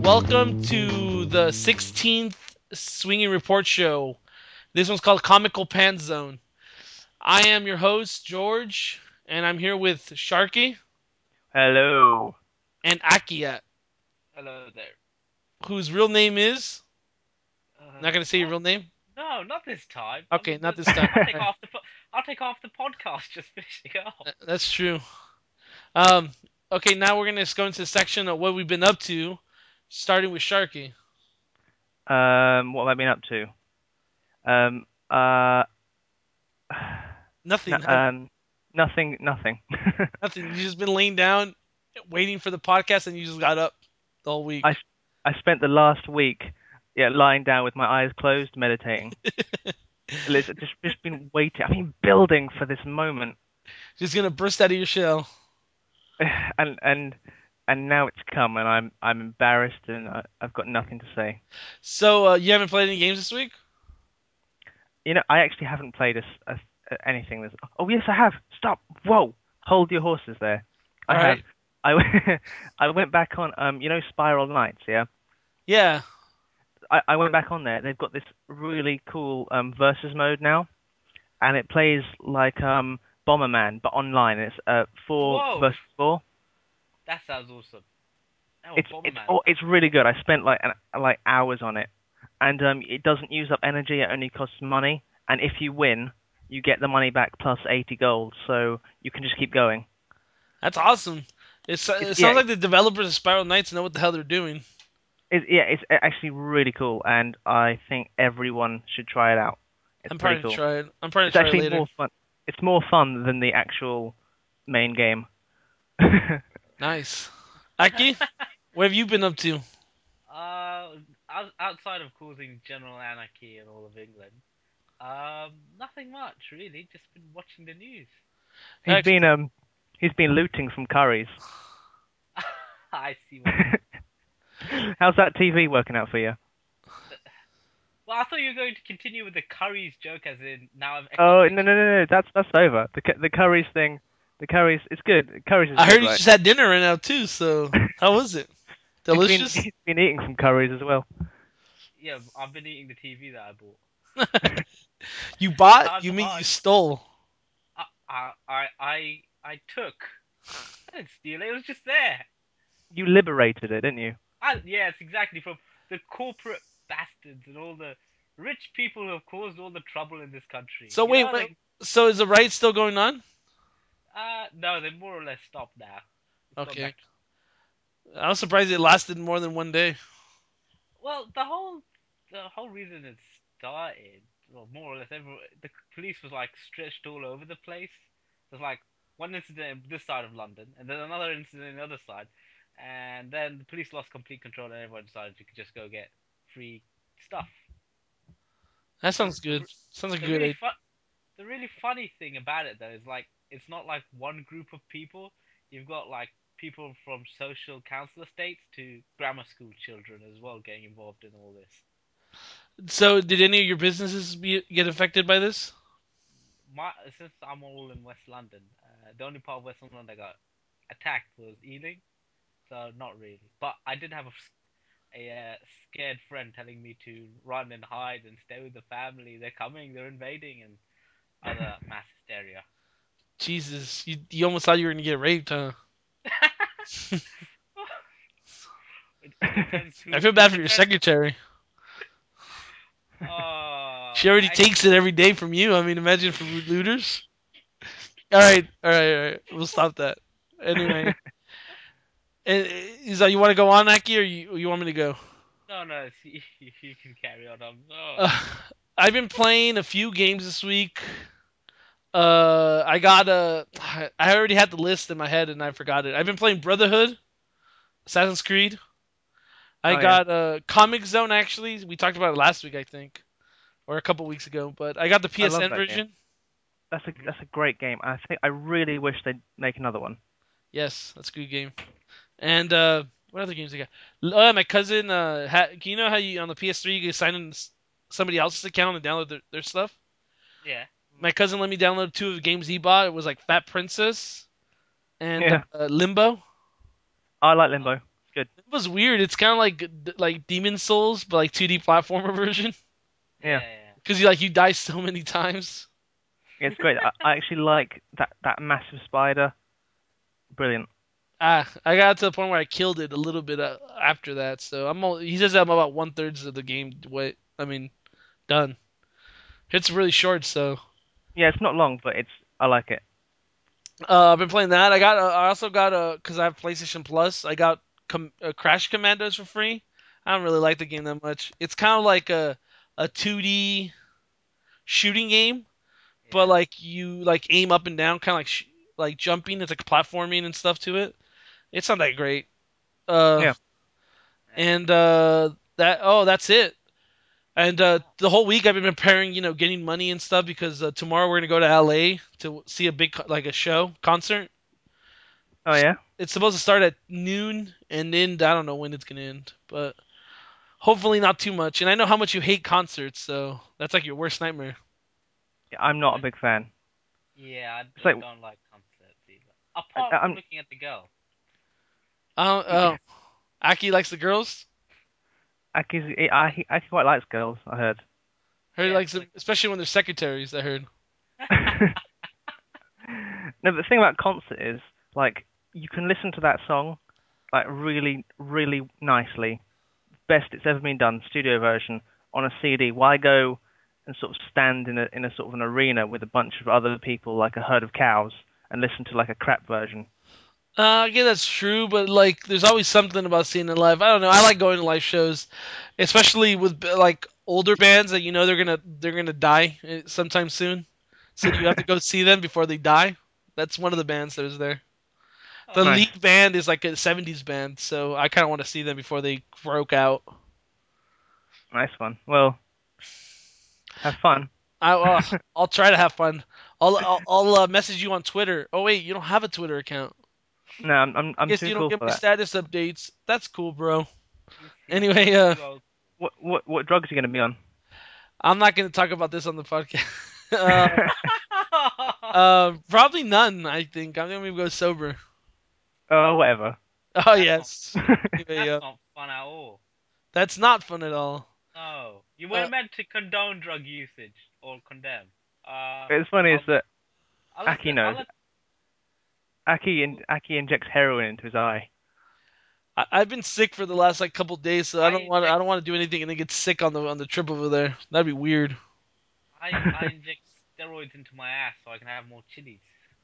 Welcome to the 16th Swinging Report Show. This one's called Comical Pan Zone. I am your host, George, and I'm here with Sharky Hello. and Akiat, Hello there. whose real name is. Not gonna say your What? real name. No, not this time. Okay, not this time. I'll take Alright, off I'll take off the podcast. Just finishing it off. that's true. Um, okay, now we're gonna just go into the section of what we've been up to, starting with Sharky. What have I been up to? Um, uh, Nothing. nothing. Nothing. You just been laying down, waiting for the podcast, and you just got up the whole week. I I spent the last week, lying down with my eyes closed, meditating. It's just been waiting. I've been building for this moment, Just gonna burst out of your shell. and and and now it's come, and I'm embarrassed, and I've got nothing to say. So you haven't played any games this week? I actually haven't played anything. Oh yes, I have. Stop. Whoa. Hold your horses there. All I have. right. I I went back on Spiral Knights, yeah. Yeah. I went back on there. They've got this really cool versus mode now, and it plays like Bomberman but online. It's four Whoa, versus four. that sounds awesome. Oh, It's Bomberman. oh, it's really good. I spent like hours on it, and it doesn't use up energy. It only costs money, and if you win, you get the money back plus 80 gold. So you can just keep going. That's awesome. It's It yeah, sounds like the developers of Spiral Knights know what the hell they're doing. it's actually really cool, and I think everyone should try it out. It's I'm pretty probably to cool. try it. I'm probably to It's try it actually later. more fun. It's more fun than the actual main game. Nice. Aki, what have you been up to? uh, outside of causing general anarchy in all of England, nothing much really. Just been watching the news. he's Heck, been um he's been looting from Curry's. I see what you mean. How's that TV working out for you? Well, I thought you were going to continue with the Curry's joke, as in now I've Oh accomplished. no, that's over. The Curry's thing, the Curry's it's good. Curry's is I good, heard you right? just had dinner right now too. So how was it? Delicious. He's been eating from Curry's as well. Yeah, I've been eating the TV that I bought. You bought? Times You are mean you hard. stole? I took. I didn't steal it. It was just there. You liberated it, didn't you? Yes, exactly. From the corporate bastards and all the rich people who have caused all the trouble in this country. So wait. So is the riot still going on? No, they more or less stopped now. It's gone Okay. back to. I was surprised it lasted more than one day. Well, the whole reason it started, well, more or less, the police was like stretched all over the place. There's like one incident in this side of London, and then another incident in the other side, and then the police lost complete control, and everyone decided you could just go get free stuff. That The sounds good. Sounds like a the good really idea. fun the really funny thing about it though is like it's not like one group of people. You've got like people from social council estates to grammar school children as well getting involved in all this. So did any of your businesses get affected by this? My Since I'm all in West London, the only part of West London that got attacked was Ealing, so not really. But I did have a scared friend telling me to run and hide and stay with the family. They're coming, they're invading, and other mass hysteria. Jesus, you almost thought you were gonna get raped, huh? It depends I who. feel It bad for your depends. secretary. She already I takes it every day from you. I mean, imagine for looters. All right. We'll stop that. Anyway, is that you want to go on, Aki, or you want me to go? no, no. You can carry on. Uh, I've been playing a few games this week. I already had the list in my head and I forgot it. I've been playing Brotherhood, Assassin's Creed. I Oh yeah, got Comic Zone actually. We talked about it last week, I think, or a couple weeks ago. But I got the I love PSN that game. version. That's a great game. I really wish they'd make another one. Yes, that's a good game. And what other games I got? My cousin. You know how you on the PS3 you can sign in somebody else's account and download their stuff? yeah. My cousin let me download two of the games he bought. It was like Fat Princess and Yeah, Limbo. I like Oh, Limbo. Good. It was weird. It's kind of like Demon Souls, but like 2D platformer version. Yeah. Yeah. Because you die so many times. It's great. I actually like that massive spider. Brilliant. I got to the point where I killed it a little bit after that. So he says I'm about 1/3 of the game. Done. It's really short, so Yeah, it's not long, but I like it. I've been playing that. I also got because I have PlayStation Plus. I got Crash Commandos for free. I don't really like the game that much. It's kind of like a 2D shooting game, but Yeah. like you like aim up and down, kind of like jumping. It's like platforming and stuff to it. It's not that great. Uh, Yeah. and that's it. And the whole week I've been preparing, getting money and stuff because tomorrow we're gonna go to LA to see a like a show concert. Oh yeah. It's supposed to start at noon and end. I don't know when it's gonna end, but hopefully not too much. And I know how much you hate concerts, so that's like your worst nightmare. Yeah, I'm not a big fan. Yeah, It's I like don't like concerts either. Apart from I'm. looking at the girl. Oh, Aki likes the girls. Aki quite likes girls. I heard. Heard he Yeah, likes them, especially when they're secretaries. I heard. No, but the thing about concert is like you can listen to that song like really, really nicely. Best it's ever been done, studio version on a CD. Why go and sort of stand in a sort of an arena with a bunch of other people like a herd of cows and listen to like a crap version? Yeah, that's true, but like, there's always something about seeing it live. I don't know. I like going to live shows, especially with like older bands that they're gonna die sometime soon. So you have to go see them before they die. That's one of the bands that is there. oh, The Nice, lead band is like a '70s band, so I kind of want to see them before they broke out. nice one. Well, have fun. I'll try to have fun. I'll message you on Twitter. Oh wait, you don't have a Twitter account. No, I I'm guess too you don't cool get for my that. status updates. That's cool, bro. he's Anyway, too old. What drugs are you gonna be on? I'm not going to talk about this on the podcast. Probably none. I think I'm gonna go sober. Oh, whatever. Oh That's not yes. Anyway, that's not fun at all. that's not fun at all. No, you Uh, weren't meant to condone drug usage or condemn. It's funny is I'll that I'll let Aki the I'll knows. let. Aki injects heroin into his eye. I've been sick for the last like couple days, so I I don't want I inject don't want to do anything and then get sick on the trip over there. That'd be weird. I inject steroids into my ass so I can have more chilies.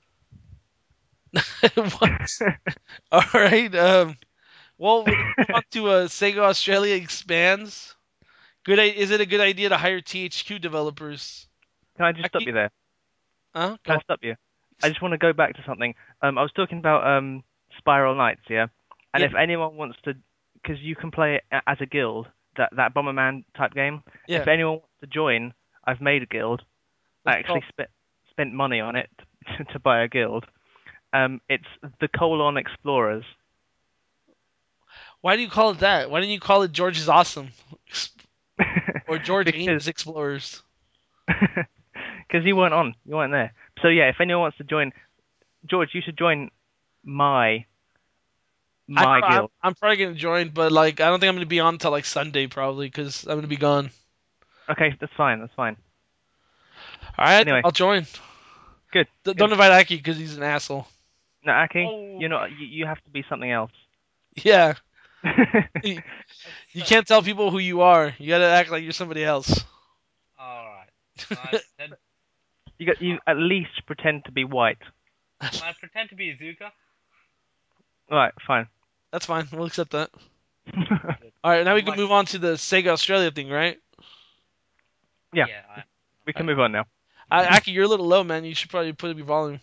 What? All right. Well, let's move on to Sega Australia expands. Is it a good idea to hire THQ developers? Can I just stop Aki? you there? Huh? Can I Go. stop you? I just want to go back to something. I was talking about Spiral Knights, yeah. And Yeah. if anyone wants to, because you can play it as a guild, that Bomberman type game. Yeah. If anyone wants to join, I've made a guild. I What's it actually called? spent money on it to buy a guild. It's the Colon Explorers. Why do you call it that? Why didn't you call it George is Awesome or George because Ames Explorers? because you weren't there. So yeah, if anyone wants to join, George, you should join my my guild. I'm probably gonna join, but like I don't think I'm gonna be on until like Sunday probably because I'm gonna be gone. Okay, that's fine. That's fine. All right, Anyway, I'll join. good, Don't good. invite Aki because he's an asshole. No, Aki, Oh, you're not. You have to be something else. Yeah, you so, can't tell people who you are. You gotta act like you're somebody else. all right. Can I pretend? You at least pretend to be white. Can I pretend to be Izuka? All right, fine. That's fine. We'll accept that. Good. All right, now we I'm can like, move on to the Sega Australia thing, right? Yeah, yeah, we can move on now. Aki, you're a little low, man. You should probably put up your volume.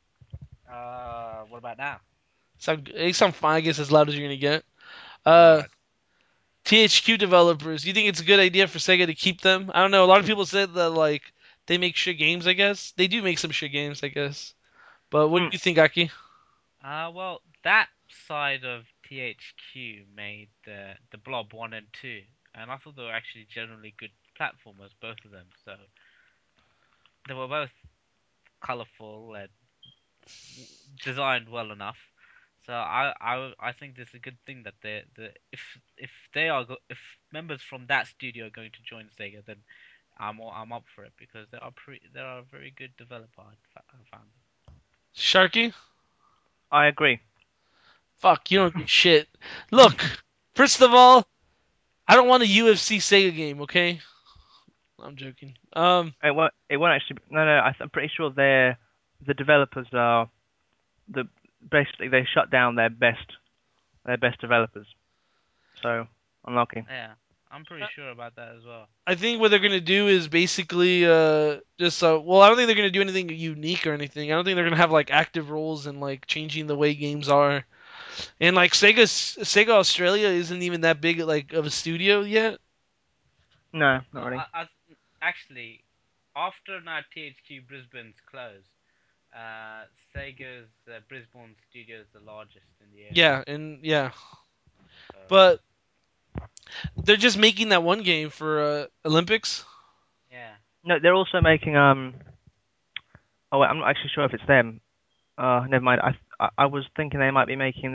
what about now? You sound fine, I guess, as loud as you're gonna get. All Uh, right. THQ developers. You think it's a good idea for Sega to keep them? I don't know. A lot of people said that like they make shit games. I guess they do make some shit games. I guess. But what do Hmm. you think, Aki? Well, that side of THQ made the Blob 1 and 2, and I thought they were actually generally good platformers, both of them. So they were both colorful and designed well enough. So I think this is a good thing that the if if members from that studio are going to join Sega, then I'm up for it because they are a very good developer. I found them. Sharky? I agree. Fuck, you don't do shit. Look, first of all, I don't want a UFC Sega game, okay? I'm joking. It won't. It won't actually. No, no. I'm pretty sure the developers are the basically they shut down their best developers. So unlucky. Yeah, I'm pretty sure about that as well. I think what they're gonna do is basically just well, I don't think they're gonna do anything unique or anything. I don't think they're gonna have like active roles and like changing the way games are. And like Sega Australia isn't even that big like of a studio yet. No, not Well, really. actually, after now THQ Brisbane's closed, Sega's Brisbane studio is the largest in the area. Yeah, and yeah, So but they're just making that one game for Olympics. yeah. No, they're also making Oh, wait, I'm not actually sure if it's them. Never mind. I was thinking they might be making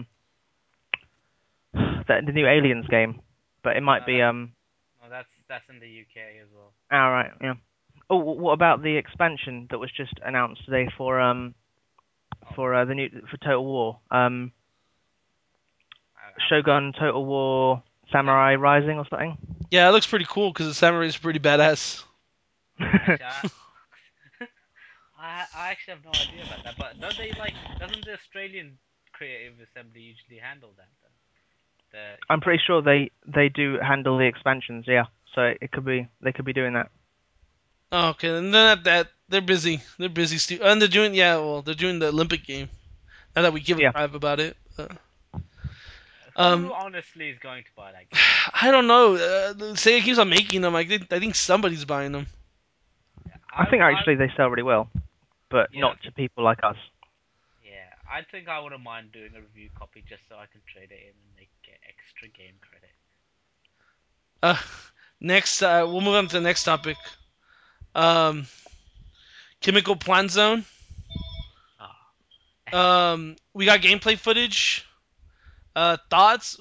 the new Aliens game, but it might No, be no, that's in the UK as well. Right, yeah. Oh, what about the expansion that was just announced today Oh, for the new for Total War? I haven't Shogun Total War Sam. Samurai Rising or something? Yeah, it looks pretty cool because the samurai is pretty badass. Actually, I actually have no idea about that. But don't they like? Doesn't the Australian Creative Assembly usually handle that? The I'm pretty expansion. sure they do handle the expansions, yeah. So it could be they could be doing that. Oh, okay, and then at that they're busy. They're busy, and they're doing they're doing the Olympic game. Not that we give a Yeah. crap about it. Who Um, honestly is going to buy that game? I don't know. Sega keeps on making them. I think somebody's buying them. I think I actually they sell really well, but yeah, not to people like us. yeah. I think I wouldn't mind doing a review copy just so I can trade it in and get extra game credit. Uh, next, we'll move on to the next topic. Um, Chemical Plant Zone. Ah, We got gameplay footage. Thoughts?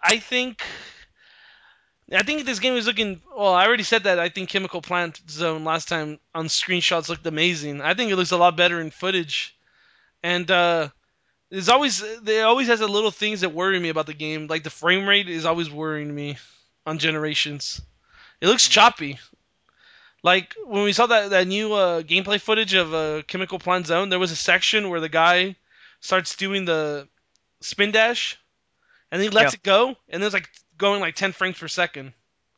I think this game is looking. Well, I already said that. I think Chemical Plant Zone last time on screenshots looked amazing. I think it looks a lot better in footage. And there always has a little things that worry me about the game. Like the frame rate is always worrying me on Generations. It looks mm, choppy. Like when we saw that new gameplay footage of Chemical Plant Zone, there was a section where the guy starts doing the spin dash, and he Yeah. lets it go, and it's like going like 10 frames per second,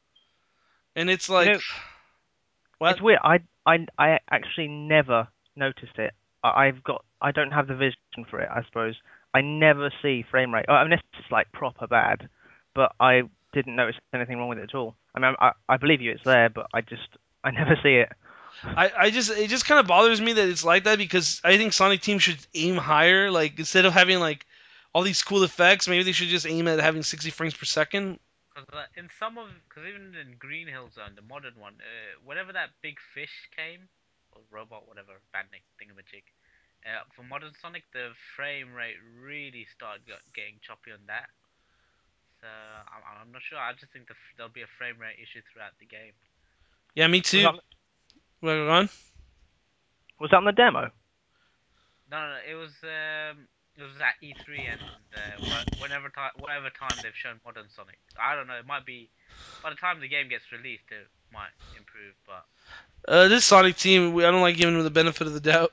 and it's You like know, what? it's weird. I actually never noticed it. I don't have the vision for it. I suppose I never see frame rate. Unless it's like proper bad, but I didn't notice anything wrong with it at all. I mean, I believe you, it's there, but I never see it. I just it just kind of bothers me that it's like that because I think Sonic Team should aim higher. Like instead of having like all these cool effects, maybe they should just aim at having 60 frames per second. because even in Green Hill Zone, the modern one, whenever that big fish came, or robot, whatever, bandit thingamajig, for modern Sonic, the frame rate really started getting choppy on that. So I'm not sure. I just think there'll be a frame rate issue throughout the game. Yeah, me Was too. that Well, go on. was that on the demo? No, no, no, it was at E3 and whatever time they've shown modern Sonic. I don't know. It might be by the time the game gets released, it might improve, but. This Sonic Team, I don't like giving them the benefit of the doubt.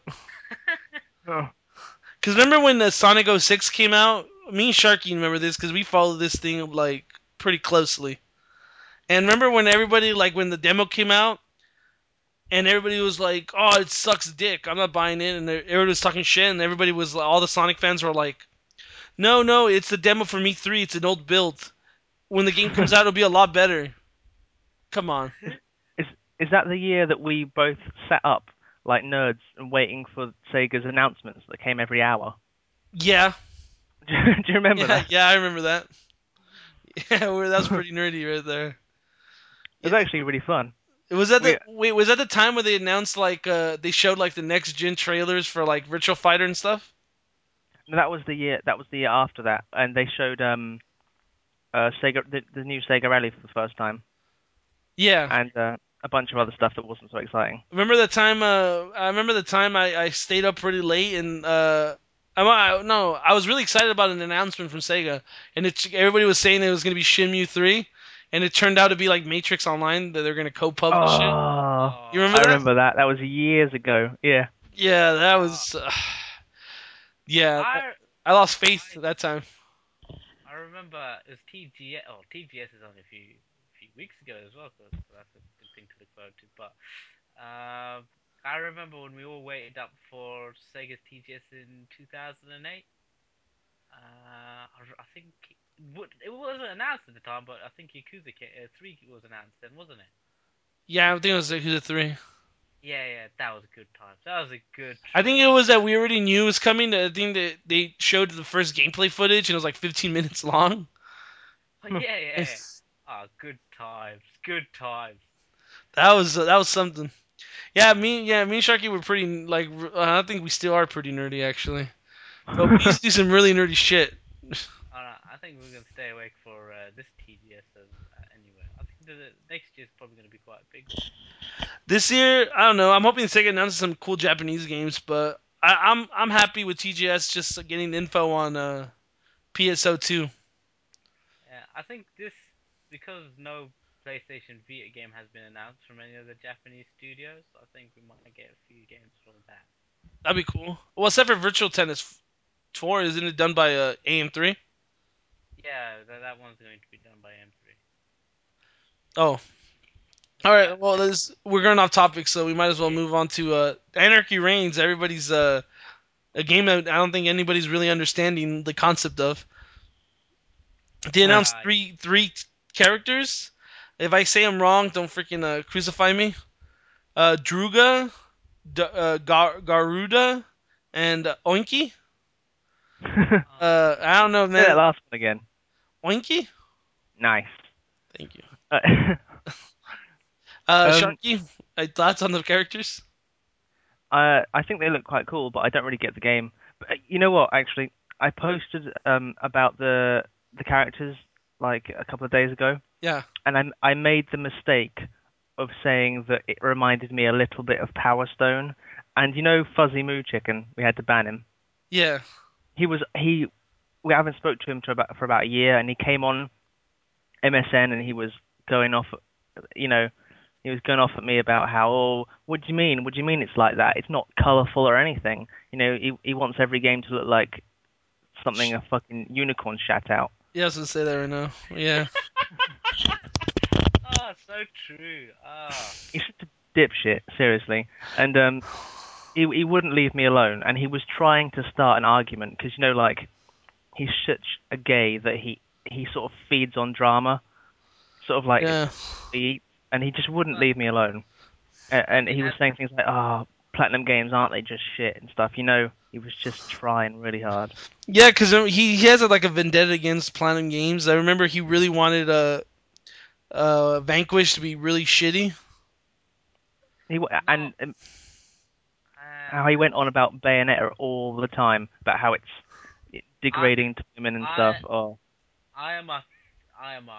Oh, Because remember when the Sonic 06 came out? Me and Sharky remember this because we followed this thing like pretty closely. And remember when everybody like when the demo came out and everybody was like, "Oh, it sucks dick. I'm not buying it." And everybody was talking shit, and everybody was all the Sonic fans were like, "No, no, it's the demo from E3. It's an old build. When the game comes out, it'll be a lot better." Come on. is is that the year that we both sat up like nerds and waiting for Sega's announcements that came every hour? Yeah, Do you remember yeah, that? yeah. I remember that. Yeah, that was pretty nerdy right there. It was Yeah, actually really fun. was that We the wait? Was that the time where they announced like they showed like the next gen trailers for like Virtual Fighter and stuff? No, that was the year. That was the year after that, and they showed Sega the new Sega Rally for the first time, Yeah. and a bunch of other stuff that wasn't so exciting. Remember the time? I remember the time I stayed up pretty late and no, I was really excited about an announcement from Sega, and everybody was saying it was going to be Shenmue 3, and it turned out to be like Matrix Online that they're going to co-publish it. Oh, You Oh, remember I that? remember that. That was years ago. Yeah. Yeah, that uh, was. Yeah, I I lost faith I that time. I remember it was TGS. Oh, TGS is only a few weeks ago as well, so that's a good thing to look forward to. But I remember when we all waited up for Sega's TGS in 2008. I think it wasn't announced at the time, but I think Yakuza 3 was announced then, wasn't it? Yeah, I think it was Yakuza 3. Yeah, yeah, that was a good time. That was a good I think trip. it was that we already knew it was coming. I think that they showed the first gameplay footage, and it was like 15 minutes long. Oh, yeah, yeah, yeah. Ah, good times, good times. That was something. Yeah, me and Sharky were pretty like. I think we still are pretty nerdy actually. But we used to do some really nerdy shit. Alright, I think we're gonna stay awake for this TGS anyway. I think the next year's probably gonna be quite a big one. This year, I don't know. I'm hoping Sega announces some cool Japanese games, but I'm happy with TGS just getting info on PSO2. Yeah, I think this because no PlayStation Vita game has been announced from any of the Japanese studios. I think we might get a few games from that. That'd be cool. Well, except for Virtual Tennis 4, isn't it done by AM3? Yeah, that one's going to be done by M3. Oh, all right. That Well, we're going off topic, so we might as well yeah. move on to Anarchy Reigns. Everybody's a game that I don't think anybody's really understanding the concept of. They announced Uh, three characters. If I say them wrong, don't freaking crucify me. Druga, Garuda, and Oinky. I don't know, Say that man. last one again. Oinky. Nice. Thank you. Uh, um, Sharky, thoughts on the characters? I think they look quite cool, but I don't really get the game. But you know what? Actually, I posted about the characters like a couple of days ago, Yeah, and I made the mistake of saying that it reminded me a little bit of Power Stone. And you know Fuzzy Moo Chicken, we had to ban him. yeah, He we haven't spoke to him for about a year, and he came on MSN and he was going off, you know, he was going off at me about how, oh, what do you mean? What do you mean it's like that? It's not colourful or anything. You know, he wants every game to look like something a fucking unicorn shat out. yeah. I was gonna say that right now. Yeah, oh, so true. Ah, He's such a dipshit, seriously. And he wouldn't leave me alone, and he was trying to start an argument because you know, like he's such a gay that he sort of feeds on drama, sort of like yeah, he, and he just wouldn't but leave me alone. I And mean, he was saying things like, "Oh, Platinum Games aren't they just shit and stuff?" You know, he was just trying really hard. yeah. Because he has like a vendetta against Platinum Games. I remember he really wanted Vanquish to be really shitty. no, And how he went on about Bayonetta all the time about how it's I, degrading to women and stuff. I, Oh, I am a, I am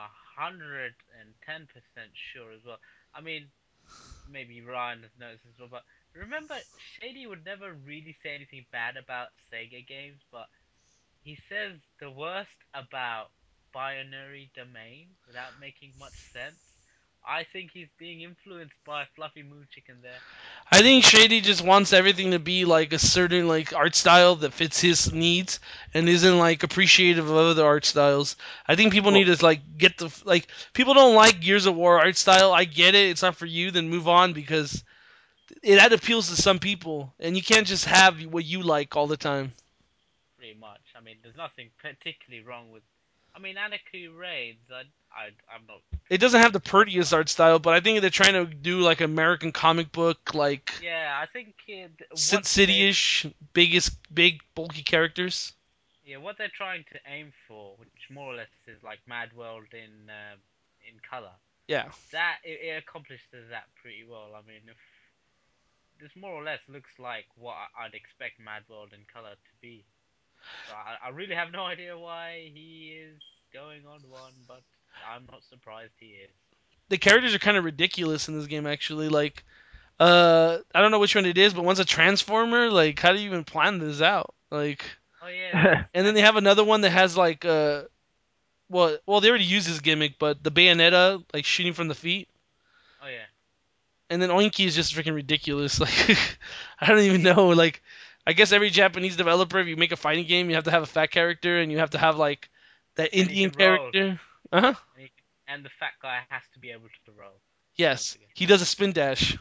110% sure as well. I mean, maybe Ryan has noticed as well, but remember, Shady would never really say anything bad about Sega games, but he says the worst about Binary Domain without making much sense. I think he's being influenced by Fluffy Moon Chicken there. I think Shady just wants everything to be like a certain like art style that fits his needs and isn't like appreciative of other art styles. I think people need well, to like get the like people don't like Gears of War art style. I get it. It's not for you. Then move on because that appeals to some people, and you can't just have what you like all the time. Pretty much. I mean, there's nothing particularly wrong with. I mean, Anarchy Raids. I'm not It doesn't have particularly the sure, but prettiest art style, but I think they're trying to do like American comic book, like yeah, I think Sin City-ish, big bulky characters. what they're trying to aim for, which more or less is like Mad World in color. Yeah. That it accomplishes that pretty well. I mean, if this more or less looks like what I'd expect Mad World in color to be. So I really have no idea why he is going on one, but I'm not surprised he is. The characters are kind of ridiculous in this game, actually. Like, I don't know which one it is, but one's a transformer. Like, how do you even plan this out? Like, Oh yeah, that's and then I they have another one that has like, well, they already used this gimmick, but the Bayonetta, like shooting from the feet. oh yeah. And then Oinky is just freaking ridiculous. Like, I don't even know. Like, I guess every Japanese developer, if you make a fighting game, you have to have a fat character, and you have to have like that And he Indian can roll, character. Uh huh. and the fat guy has to be able to roll. Don't Yes, forget. he does a spin dash.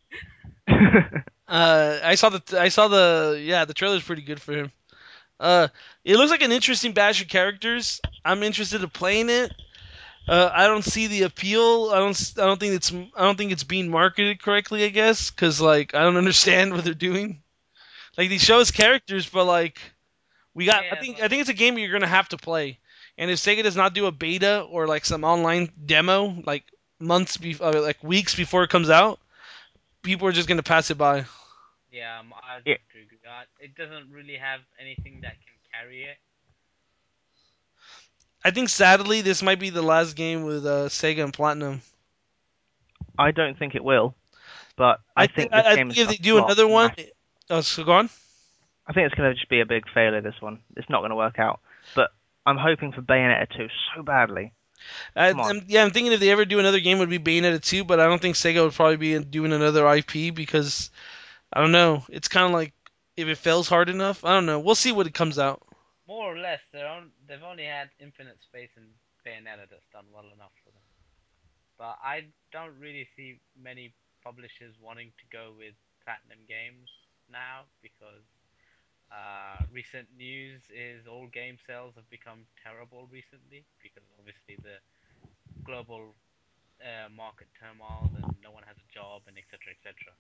I saw the trailer's pretty good for him. Uh, it looks like an interesting batch of characters. I'm interested in playing it. I don't see the appeal. I don't think it's being marketed correctly. I guess because like I don't understand what they're doing. Like they show us characters, but like we got. Yeah, I like think it's a game you're gonna have to play. And if Sega does not do a beta or like some online demo, like like weeks before it comes out, people are just gonna pass it by. yeah, I Yeah, do agree. It doesn't really have anything that can carry it. I think sadly this might be the last game with Sega and Platinum. I don't think it will, but I think this I game think is if going they to do flop another one, massively. oh, so go on. I think it's going to just be a big failure, this one. It's not going to work out. But I'm hoping for Bayonetta 2 so badly. Come on. I'm thinking if they ever do another game, it would be Bayonetta 2, but I don't think Sega would probably be doing another IP because I don't know. It's kind of like if it fails hard enough, I don't know. We'll see what it comes out. More or less, they've only had Infinite Space and Bayonetta that's done well enough for them. But I don't really see many publishers wanting to go with Platinum Games now because recent news is all game sales have become terrible recently because obviously the global market turmoil and no one has a job and etc etc.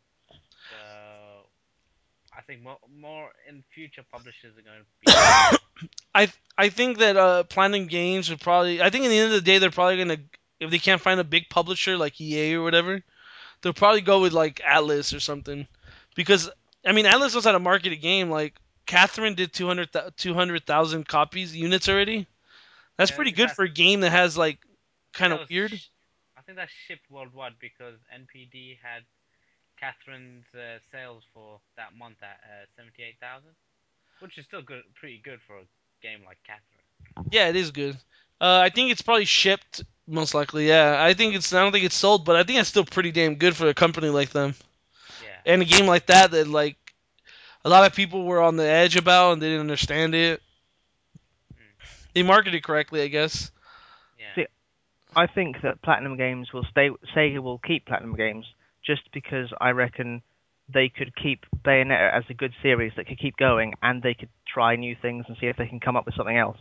So I think more in future publishers are going to be going with I think that Platinum Games would probably. I think at the end of the day, they're probably gonna if they can't find a big publisher like EA or whatever, they'll probably go with like Atlas or something. Because I mean, Atlas knows how to market a game. Like Catherine did 200,000 copies units already. That's yeah. pretty good for a game that has like I think kind that of was weird. I think that shipped worldwide because NPD had Catherine's sales for that month at 78,000, which is still good, pretty good for a game like Catherine. Yeah, it is good. I think it's probably shipped most likely. Yeah, I think it's. I don't think it's sold, but I think it's still pretty damn good for a company like them. Yeah. And a game like that like a lot of people were on the edge about and they didn't understand it. Mm, They marketed correctly, I guess. yeah. See, I think that Platinum Games will stay. Sega will keep Platinum Games just because I reckon they could keep Bayonetta as a good series that could keep going, and they could try new things and see if they can come up with something else.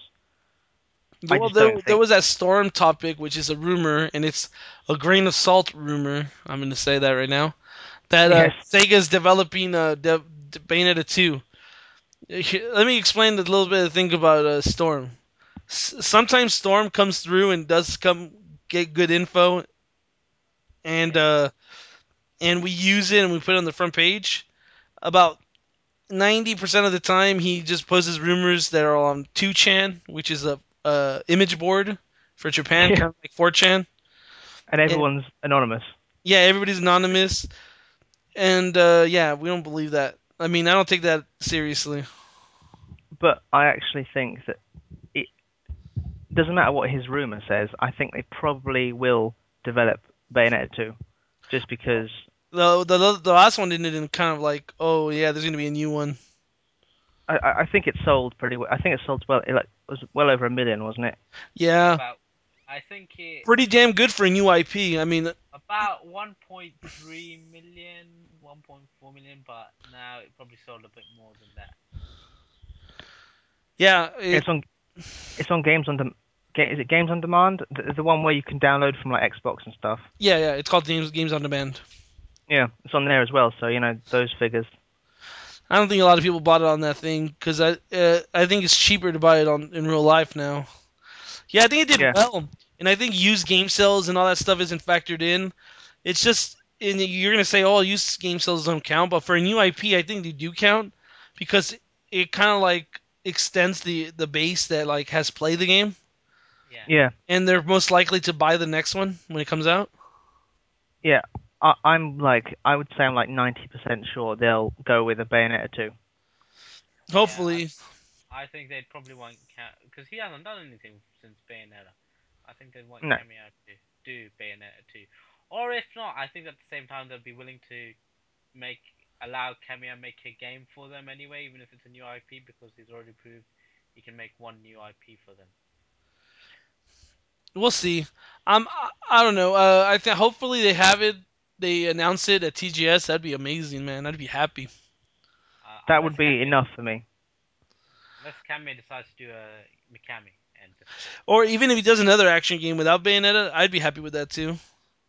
I Well, just don't there think. was that Storm topic, which is a rumor, and it's a grain of salt rumor. I'm going to say that right now. That Yes. Sega's developing Bayonetta 2. Let me explain a little bit of thing about Storm. Sometimes Storm comes through and does come get good info, and Yeah. we use it and we put it on the front page. About 90% of the time, he just posts rumors that are on 2chan, which is a image board for Japan, Yeah. kind of like 4chan. And And everyone's anonymous. yeah, everybody's anonymous, and yeah, we don't believe that. I mean, I don't take that seriously. But I actually think that it doesn't matter what his rumor says. I think they probably will develop Bayonetta 2, just because The last one didn't kind of like, oh yeah, there's gonna be a new one. I think it sold pretty well. I think it sold well. It was well over 1 million, wasn't it? Yeah, About I think it pretty damn good for a new IP. I mean, about 1.3 million, 1.4 million, but now it probably sold a bit more than that. yeah, It's on Games on Is it Games on Demand? The one where you can download from like Xbox and stuff. yeah, it's called Games on Demand. Yeah, it's on there as well. So those figures. I don't think a lot of people bought it on that thing because I think it's cheaper to buy it on in real life now. Yeah, I think it did Yeah, well, and I think used game sales and all that stuff isn't factored in. It's just and you're gonna say, oh, used game sales don't count, but for a new IP, I think they do count because it kind of like extends the base that like has played the game, Yeah. Yeah, and they're most likely to buy the next one when it comes out. yeah. I would say I'm like 90% sure they'll go with a Bayonetta 2. Yeah. Hopefully, I think they'd probably want because he hasn't done anything since Bayonetta. I think they'd want No. Kamiya to do Bayonetta 2, or if not, I think at the same time they'd be willing to make allow Kamiya make a game for them anyway, even if it's a new IP, because he's already proved he can make one new IP for them. we'll see. I don't know. I think hopefully they have it. They announce it at TGS. That'd be amazing, man. I'd be happy. That would be enough for me. Unless Kamiya decides to do a Mikami and just Or even if he does another action game without Bayonetta, I'd be happy with that too.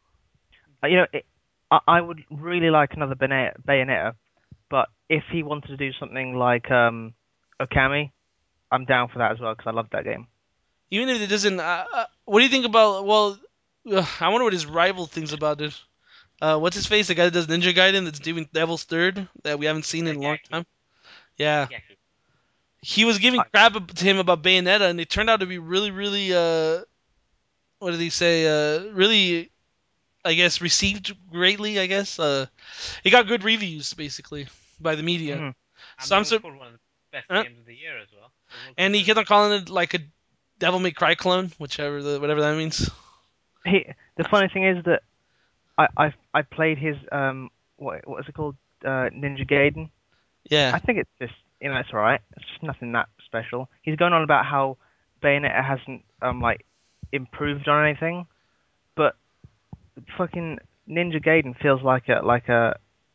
You know, I would really like another Bayonetta, but if he wanted to do something like Okami, I'm down for that as well because I love that game. Even if it doesn't, what do you think about? Well, I wonder what his rival thinks about it. What's his face? The guy that does Ninja Gaiden that's doing Devil's Third that we haven't seen in a long Itagaki. time. Yeah, Itagaki. he was giving I, crap to him about Bayonetta, and it turned out to be really, really. What did he say? Really, I guess received greatly. I guess it got good reviews basically by the media. mhm. And So it I'm was so, called one of the best uh, games of the year as well. It was well and he considered. kept on calling it like a Devil May Cry clone, whatever that means. The funny thing is that I played his what is it called, Ninja Gaiden. Yeah. I think it's just, it's alright. It's just nothing that special. He's going on about how Bayonetta hasn't like improved on anything, but fucking Ninja Gaiden feels like a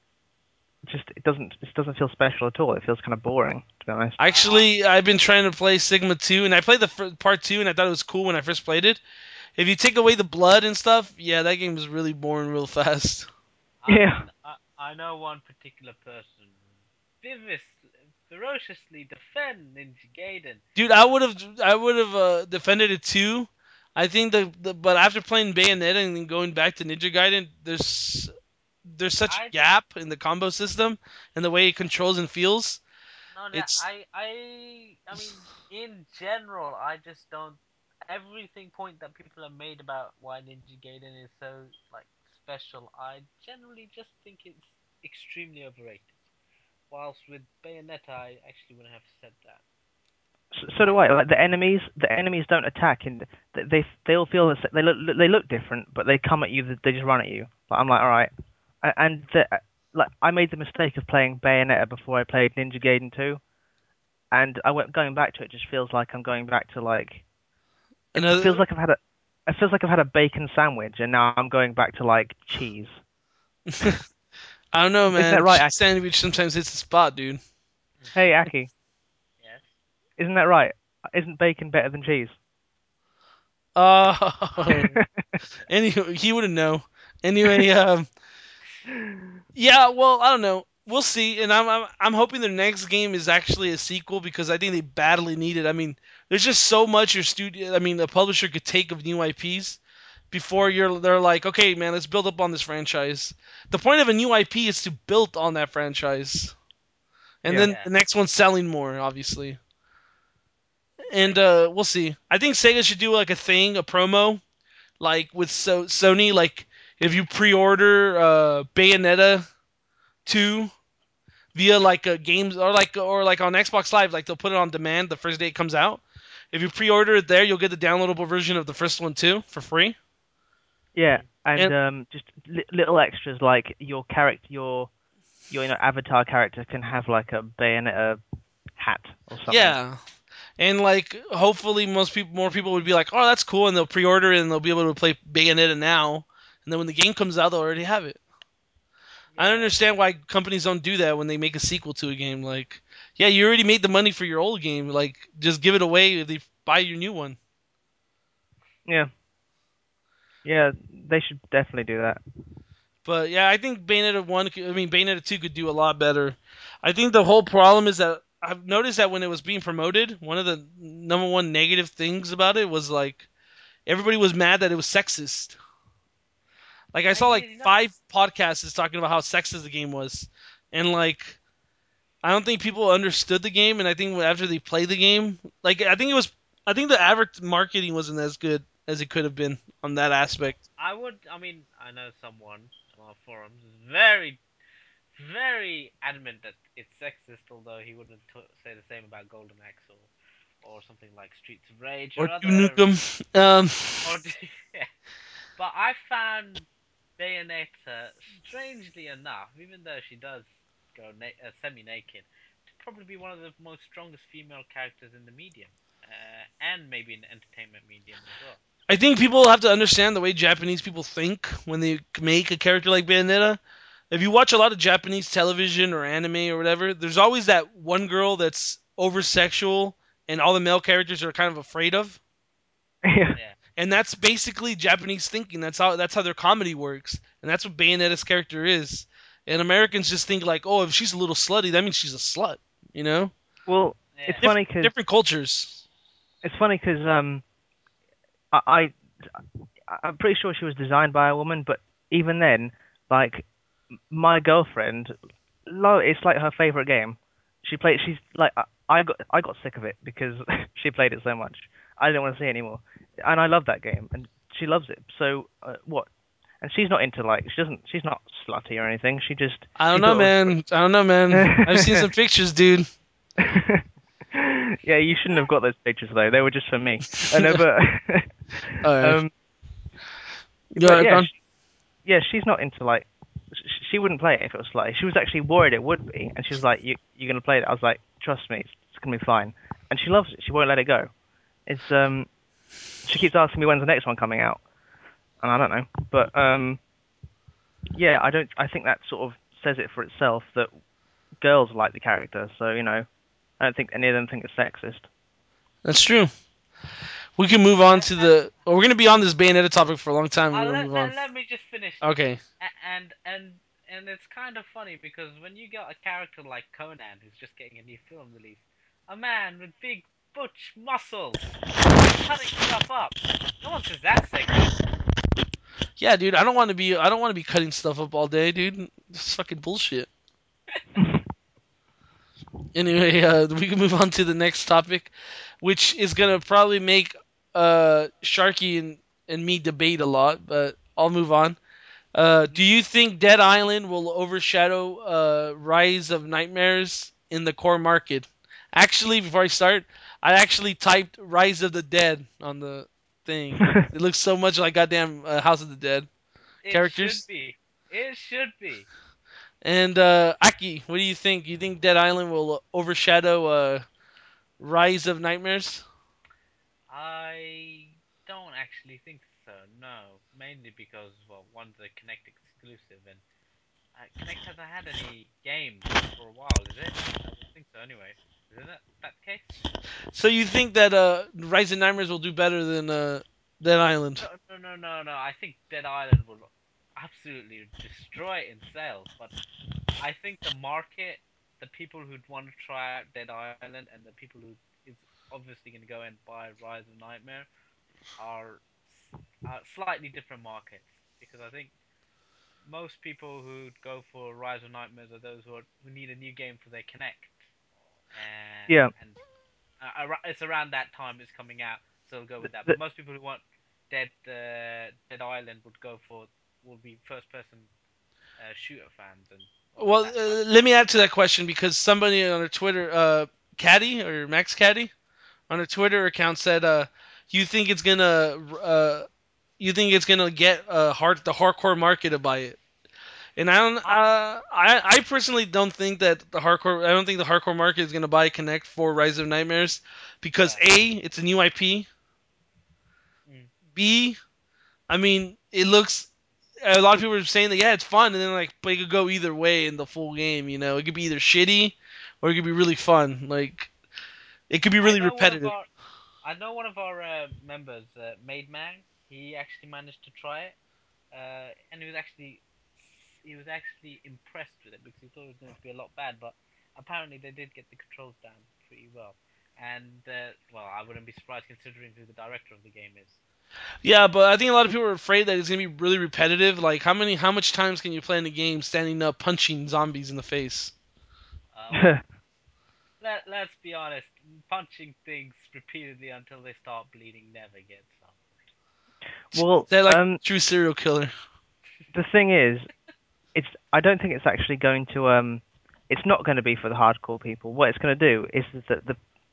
just it doesn't feel special at all. It feels kind of boring, to be honest. Actually, I've been trying to play Sigma 2, and I played the part 2, and I thought it was cool when I first played it. If you take away the blood and stuff, yeah, that game is really boring real fast. I Yeah, mean, I know one particular person vivis ferociously defend Ninja Gaiden. Dude, I would have defended it too. I think but after playing Bayonetta and then going back to Ninja Gaiden, there's such a I just gap in the combo system and the way it controls and feels. no, no, It's I mean, in general, I just don't. Everything point that people have made about why Ninja Gaiden is so like special, I generally just think it's extremely overrated. Whilst with Bayonetta, I actually wouldn't have said that. so do I. Like the enemies don't attack, and they all feel they look different, but they come at you. They just run at you. But I'm like, all right. And like I made the mistake of playing Bayonetta before I played Ninja Gaiden 2, and going back to it just feels like I'm going back to like it feels another. like I've had a bacon sandwich, and now I'm going back to like cheese. I don't know, Isn't that man. right, Cheese sandwich sometimes hits the spot, dude. Hey, Aki? Yes. Isn't that right? Isn't bacon better than cheese? Oh, anyway, he wouldn't know. Anyway, yeah. Well, I don't know. We'll see, and I'm hoping the next game is actually a sequel because I think they badly need it. I mean, there's just so much your studio, I mean, the publisher could take of new IPs before they're like, okay, man, let's build up on this franchise. The point of a new IP is to build on that franchise, and Yeah. then Yeah. the next one's selling more, obviously. And Like we'll see. I think Sega should do like a thing, a promo, like with Sony, like if you pre-order Bayonetta 2 via like a games or like on Xbox Live, like they'll put it on demand the first day it comes out. If you pre-order it there, you'll get the downloadable version of the first one too for free. Yeah, and And just little extras like your character, your avatar character can have like a Bayonetta hat or something. yeah, and like hopefully more people would be like, oh, that's cool, and they'll pre-order it and they'll be able to play Bayonetta now. And then when the game comes out, they'll already have it. I don't yeah, understand why companies don't do that when they make a sequel to a game. Like, yeah, you already made the money for your old game. Like, just give it away if they buy your new one. Yeah, yeah, they should definitely do that. But yeah, I think Bayonetta one. I mean, Bayonetta two could do a lot better. I think the whole problem is that I've noticed that when it was being promoted, one of the number one negative things about it was like everybody was mad that it was sexist. Like I I saw like you know, 5 podcasts talking about how sexist the game was, and like I don't think people understood the game, and I think after they played the game, like I think the average marketing wasn't as good as it could have been on that aspect. I mean, I know someone on our forums is very, very adamant that it's sexist, although he wouldn't say the same about Golden Axe or something like Streets of Rage Or or Duke other Nukem. or yeah. But I found Bayonetta, strangely enough, even though she does go semi-naked, to probably be one of the most strongest female characters in the medium, and maybe in the entertainment medium as well. I think people have to understand the way Japanese people think when they make a character like Bayonetta. If you watch a lot of Japanese television or anime or whatever, there's always that one girl that's over sexual and all the male characters are kind of afraid of. Yeah. Yeah, And that's basically Japanese thinking. That's how their comedy works, and that's what Bayonetta's character is. And Americans just think like, oh, if she's a little slutty, that means she's a slut. You know, Well, it's yeah, funny because Different cultures. I, I I'm pretty sure she was designed by a woman, but even then, like my girlfriend, it's like her favorite game. She's like I got sick of it because she played it so much. I didn't want to see it anymore, and I love that game, and she loves it. So what? And she's not into like she's not slutty or anything. I don't She know, thought man. I don't know, it man. I've seen was. some pictures, dude. Yeah, you shouldn't have got those pictures though. They were just for me. No, but All right, um, go but ahead, yeah, Con. yeah, she's not into like she wouldn't play it if it was like she was actually worried it would be, and she was like, you're gonna play it?" I was like, "Trust me, it's gonna be fine." And she loves it. She won't let it go. It's she keeps asking me when's the next one coming out, and I don't know, but yeah, I don't. I think that sort of says it for itself that girls like the character. So I don't think any of them think it's sexist. That's true. We can move on and, to and the. Well, we're gonna be on this Bayonetta topic for a long time. We're gonna let, move on. let let me just finish this. Okay. And it's kind of funny because when you get a character like Conan who's just getting a new film released, a man with big butch muscles cutting stuff up, no one says that's sexist. Yeah, dude. I don't want to be. I don't want to be cutting stuff up all day, dude. It's fucking bullshit. Anyway, we can move on to the next topic, which is gonna probably make Sharky and me debate a lot, but I'll move on. Do you think Dead Island will overshadow Rise of Nightmares in the core market? Actually, before I start, I actually typed Rise of the Dead on the thing. It looks so much like goddamn House of the Dead It should characters. be. It should be. And Aki, what do you think? You think Dead Island will overshadow Rise of Nightmares? I don't actually think so. No, mainly because well, one's a Kinect exclusive, and Kinect hasn't had any games for a while, is it? I don't think so. Anyway, isn't that the case? So you think that Rise of Nightmares will do better than Dead Island? No. I think Dead Island will absolutely destroy it in sales, but I think the market, the people who'd want to try out Dead Island, and the people who is obviously going to go and buy Rise of Nightmare are slightly different markets because I think most people who go for Rise of Nightmares are those who need a new game for their Kinect, Yeah. and it's around that time it's coming out, so they'll go The, with that. the, But most people who want Dead Island would be first person shooter fans and of Well, that type. let me add to that question because somebody on her Twitter, Caddy or Max Caddy, on her Twitter account said, "You think it's gonna, you think it's gonna get the hardcore market to buy it?" And I don't, I I personally don't think that the hardcore, I don't think the hardcore market is gonna buy Connect for Rise of Nightmares because Yeah. A, it's a new IP. Mm. B, I mean, it looks. A lot of people are saying that yeah, it's fun, and then like, but it could go either way in the full game. You know, it could be either shitty or it could be really fun. Like, it could be I really know one of repetitive. our I know one of our members, Made Man. He actually managed to try it, and he was actually impressed with it because he thought it was going to be a lot bad, but apparently they did get the controls down pretty well. And well, I wouldn't be surprised considering who the director of the game is. Yeah, but I think a lot of people are afraid that it's gonna be really repetitive. Like, how much times can you play in the game standing up punching zombies in the face? Well, let's be honest. Punching things repeatedly until they start bleeding never gets old. Well, They're like true serial killer. the thing is, I don't think it's actually going to it's not going to be for the hardcore people. What it's going to do is that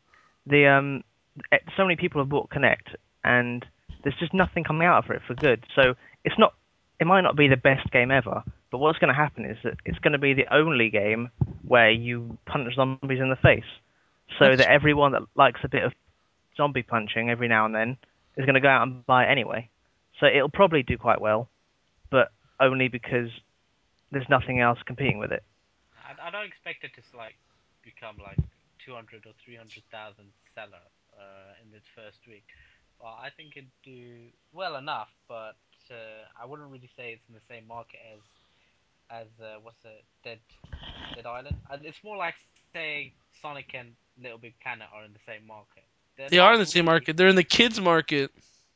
so many people have bought Connect, and there's just nothing coming out of it for good. So it might not be the best game ever, but what's going to happen is that it's going to be the only game where you punch zombies in the face, so That's that everyone that likes a bit of zombie punching every now and then is going to go out and buy it anyway. So it'll probably do quite well, but only because there's nothing else competing with it. I don't expect it to like become like 200 or 300,000 seller in its first week. Well, I think it'd do well enough, but I wouldn't really say it's in the same market as what's it, Dead Island. It's more like say Sonic and Little Big Planet are in the same market. They're They are not in the same really. market. They're in the kids market.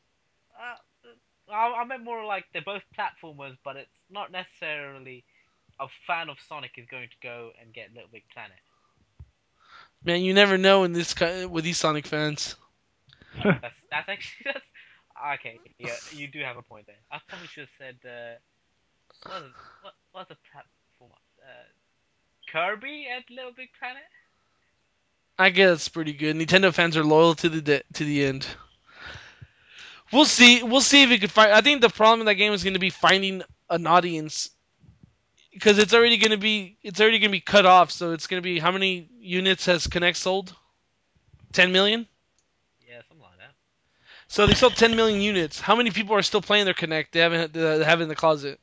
I meant more like they're both platformers, but it's not necessarily a fan of Sonic is going to go and get Little Big Planet. Man, you never know in this with these Sonic fans. That's actually that's okay. Yeah, you do have a point there. I probably should have said what was the platform? Kirby at Little Big Planet. I guess it's pretty good. Nintendo fans are loyal to the end. We'll see. We'll see if we could find. I think the problem in that game is going to be finding an audience because it's already going to be cut off. So it's going to be how many units has Connect sold? 10 million. Yeah, something like that. So they sold 10 million units. How many people are still playing their Connect? They have it in the closet.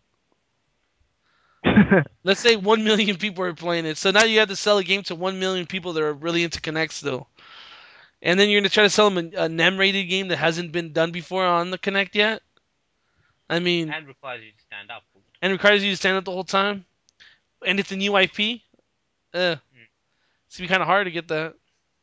Let's say 1 million people are playing it. So now you have to sell a game to 1 million people that are really into Connect still. And then you're going to try to sell them a NEM rated game that hasn't been done before on the Connect yet. I mean, And requires you to stand up all the and time. requires you to stand up the whole time. And it's a new IP. Mm. It's gonna be kind of hard to get that.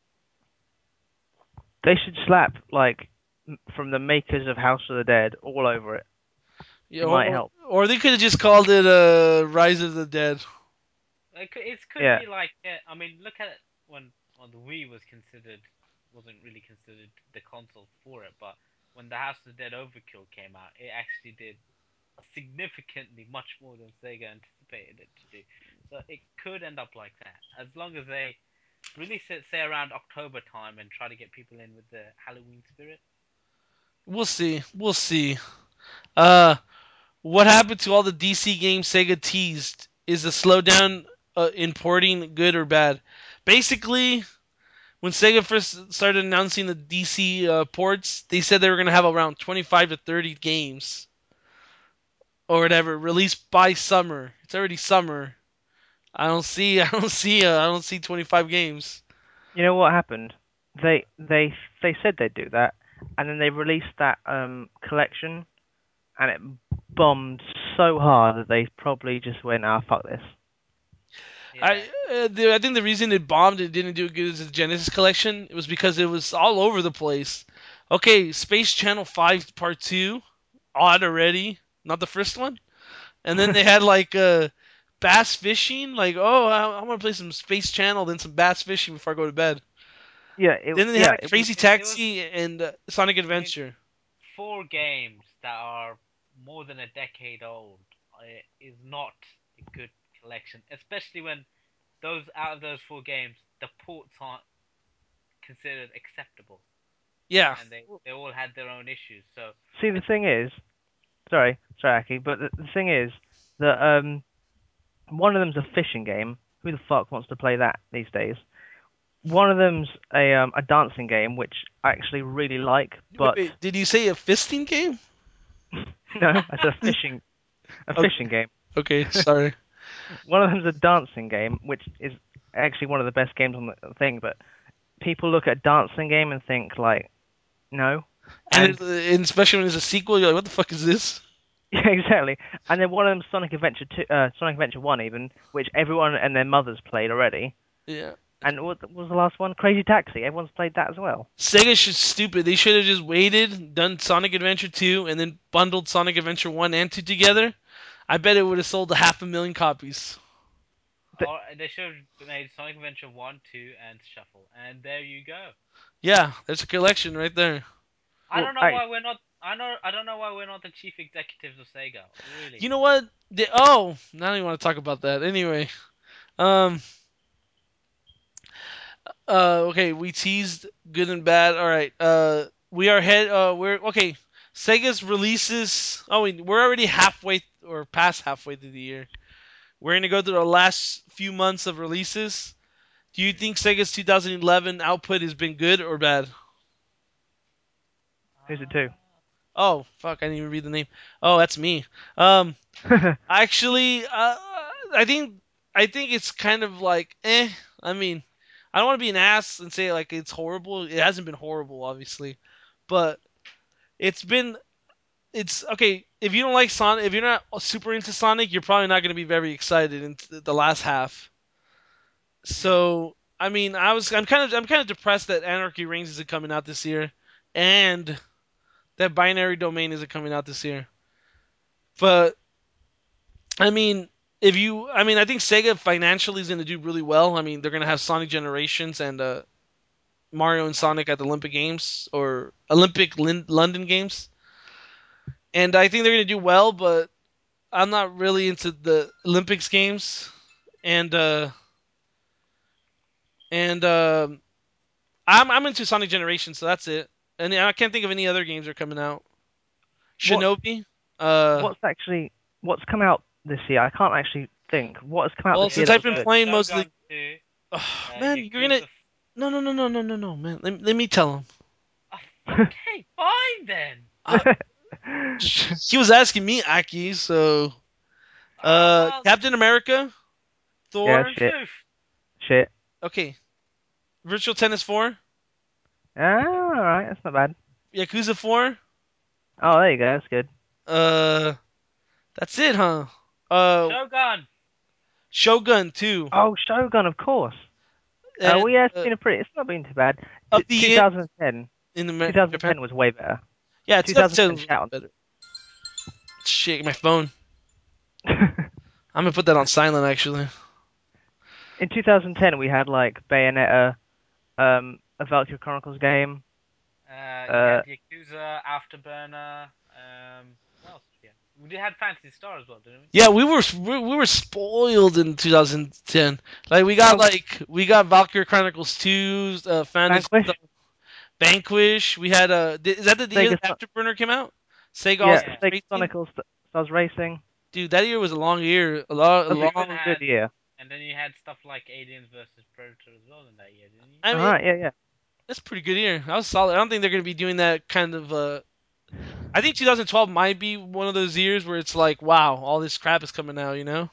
They should slap like from the makers of House of the Dead all over it. Yeah, It might help. or they could have just called it Rise of the Dead. It could Yeah, be like I mean, look at it when the Wii wasn't really considered the console for it, but when the House of the Dead Overkill came out, it actually did significantly much more than Sega anticipated it to do. So it could end up like that, as long as they release it, say around October time, and try to get people in with the Halloween spirit. We'll see. We'll see. Uh, what happened to all the DC games Sega teased? Is the slowdown in porting good or bad? Basically, when Sega first started announcing the DC ports, they said they were gonna have around 25 to 30 games or whatever released by summer. It's already summer. I don't see 25 games. you know what happened? They said they'd do that, and then they released that collection, and it bombed so hard that they probably just went, "Ah, fuck this." Yeah, I think the reason it bombed and didn't do as good as the Genesis collection it was because it was all over the place. Okay, Space Channel 5 Part 2 odd already, not the first one. And then they had like bass fishing, like oh I want to play some Space Channel, then some bass fishing before I go to bed. Then they had Yeah, like it was. Crazy it was. Taxi and Sonic I mean, Adventure. 4 games that are more than a decade old is not a good collection, especially when those out of those 4 games, the ports aren't considered acceptable, Yeah. and they all had their own issues. So See, the it's thing is, sorry, Aki, but the thing is that one of them's a fishing game. Who the fuck wants to play that these days? One of them's a dancing game, which I actually really like, but Wait, did you say a fisting game? no, it's a Okay, fishing game. okay, sorry. One of them's a dancing game, which is actually one of the best games on the thing. But people look at a dancing game and think like, no, and And especially when there's a sequel, you're like, what the fuck is this? yeah, exactly. And then one of them's Sonic Adventure 2, Sonic Adventure 1 even, which everyone and their mothers played already. Yeah. And what was the last one? Crazy Taxi. Everyone's played that as well. Sega should stupid. They should have just waited, done Sonic Adventure 2, and then bundled Sonic Adventure 1 and 2 together. I bet it would have sold a 500,000 copies. or they should have made Sonic Adventure 1, 2, and Shuffle, and there you go. Yeah, there's a collection right there. I Well, don't know why we're not. I don't know why we're not the chief executives of Sega. Really. You know what? Oh, I don't even want to talk about that. Anyway, um, okay, we teased good and bad. All right, we are head. We're okay. Sega's releases. Oh, we're already halfway or past halfway through the year. We're gonna go through the last few months of releases. Do you think Sega's 2011 output has been good or bad? who's it to? Oh, fuck! I didn't even read the name. Oh, that's me. Um, Actually, I think I think it's kind of like I mean, I don't want to be an ass and say like it's horrible. It hasn't been horrible, obviously, but it's been it's okay. If you don't like Sonic, if you're not super into Sonic, you're probably not going to be very excited in the last half. Hmm. So I mean, I'm kind of depressed that Anarchy Reigns isn't coming out this year, and that Binary Domain isn't coming out this year. But I mean, I think Sega financially is going to do really well. I mean, they're going to have Sonic Generations and Mario and Mario. Sonic at the Olympic Games or London Games, and I think they're going to do well. But I'm not really into the Olympics games, and and I'm into Sonic Generations, so that's it. And I can't think of any other games that are coming out. what's Shinobi, uh, what's actually what's come out this year? I can't actually think. What has come out well, this year since that I've was been good? playing mostly, Shogun 2, man, you're gonna Yakuza. no, man. Let me tell him. Okay, fine then. He was asking me, Aki, so Well, Captain America, Yeah, Thor, shit, phew. shit. okay, Virtual Tennis 4, Ah, all right, that's not bad. Yakuza 4, Oh, there you go. That's good. uh, that's it, huh? Uh, Shogun. Shogun 2, Oh, Shogun, of course. and Well, yeah, it's been a pretty. It's not been too bad. Up the End 2010. in Japan. 2010 was way better. Yeah, 2010 2010 was a lot shout. better. Shit, my phone. I'm gonna put that on silent, actually. In 2010, we had like Bayonetta, a Valkyrie Chronicles game. You Uh, had Yakuza, Afterburner. What else? Yeah, we did had Fantasy Star as well, didn't we? Yeah, we were spoiled in 2010. Like oh, we got Valkyrie Chronicles 2, Fantasy Vanquish, Vanquish. We had is that the year Sega, that Afterburner came out? Sega All yeah, Stars Yeah, Sega Racing. Sonic Stars Racing. Dude, that year was a long year. A That was you a even long. good had, year. and then you had stuff like Aliens versus Predator as well in that year, didn't you? I All mean, right, yeah, yeah. that's a pretty good year. That was solid. I don't think they're gonna be doing that kind of. I think 2012 might be one of those years where it's like, wow, all this crap is coming out. You know.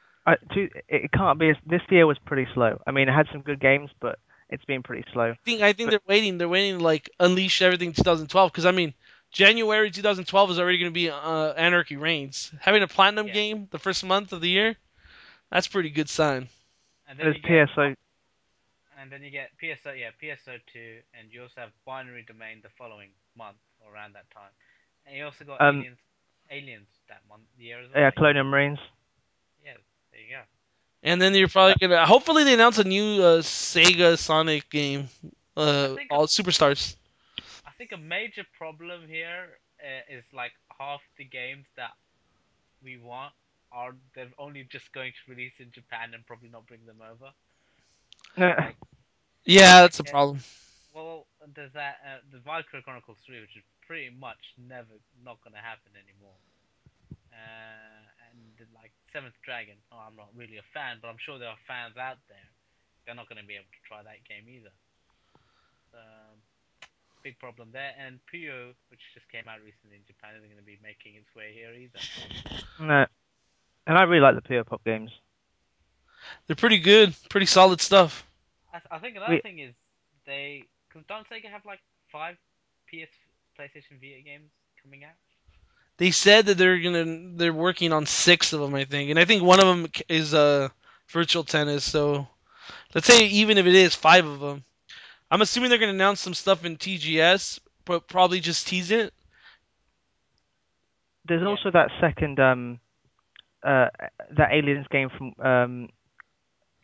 It can't be. This year was pretty slow. I mean, it had some good games, but it's been pretty slow. I think But they're waiting. They're waiting to like unleash everything in 2012 because I mean. January 2012 is already going to be Anarchy Reigns. Having a platinum Yeah, game the first month of the year, that's a pretty good sign. and then there's you get PSO. and then you get PSO, yeah, PSO 2, and you also have Binary Domain the following month or around that time, and you also got Um, Aliens that month year as well, yeah, that year. Colonial Marines. Yeah, there you go. And then you're probably gonna. Hopefully, they announce a new Sega Sonic game. I think All Superstars. I think a major problem here is like half the games that we want are they're only just going to release in Japan and probably not bring them over. Like Yeah, like that's a problem. well, there's that the Valkyrie Chronicles 3, which is pretty much never not gonna happen anymore. And like Seventh Dragon. Oh, I'm not really a fan, but I'm sure there are fans out there. They're not gonna be able to try that game either. Big problem there. And Puyo, which just came out recently in Japan, isn't going to be making its way here either. No, and I really like the PO Pop games. They're pretty good, pretty solid stuff. I think another We thing is because don't Sega have like 5 PlayStation Vita games coming out? They said that they're working on 6 of them, I think, and I think one of them is Virtual Tennis. So let's say even if it is 5 of them, I'm assuming they're gonna announce some stuff in TGS, but probably just tease it. there's Yeah, also that second uh that Aliens game from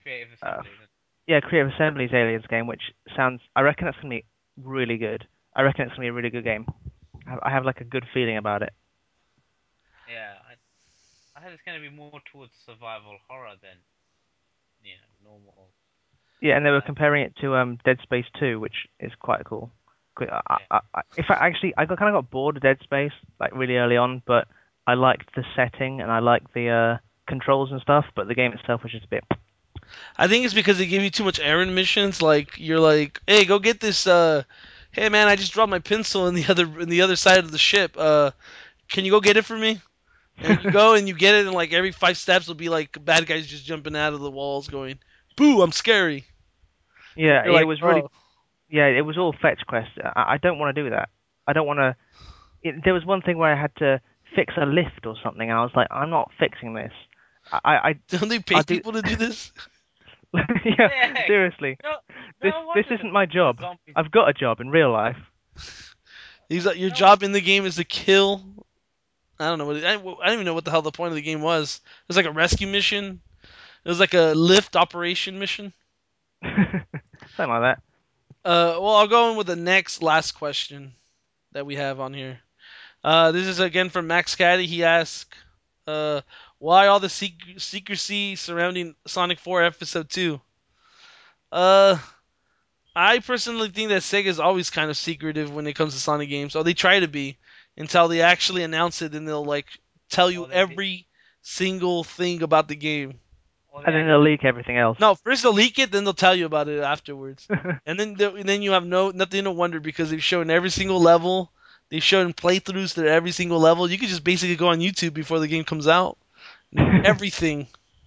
Creative Uh, Assembly. yeah, Creative Assembly's Aliens game, which sounds. I reckon that's gonna be really good. I reckon it's gonna be a really good game. I have like a good feeling about it. Yeah, I think it's gonna be more towards survival horror than normal. Yeah, and they were Uh, comparing it to Dead Space 2, which is quite cool. yeah. In fact, actually, I kind of got bored of Dead Space like really early on, but I liked the setting and I liked the controls and stuff. But the game itself was just a bit. I think it's because they give you too much errand missions. Like you're like, hey, go get this. Hey man, I just dropped my pencil in the other side of the ship. Can you go get it for me? And you go and you get it, and like every 5 steps will be like bad guys just jumping out of the walls, going, "Boo, I'm scary." And Yeah, you're it like, was really. oh, Yeah, it was all fetch quests. I don't want to do that. I don't want to. There was one thing where I had to fix a lift or something, and I was like, I'm not fixing this. I don't they pay I do. people to do this? Yeah, Yeah. seriously. No, This no this wonder isn't my the job. zombies. I've got a job in real life. Your No wonder. job in the game is to kill. I don't know I don't even know what the hell the point of the game was. It was like a rescue mission. It was like a lift operation mission. Something like that. Well, I'll go in with the next last question that we have on here. This is again from Max Caddy. He asked, uh, "Why all the secrecy surrounding Sonic 4 Episode 2?" Uh, I personally think that Sega is always kind of secretive when it comes to Sonic games, or they try to be, until they actually announce it, and they'll like tell you Or they le- every single thing about the game. or they And then they'll actually leak everything else. No, first they'll leak it, then they'll tell you about it afterwards, and then you have nothing to wonder because they've shown every single level. They've shown playthroughs to every single level. You could just basically go on YouTube before the game comes out. Everything.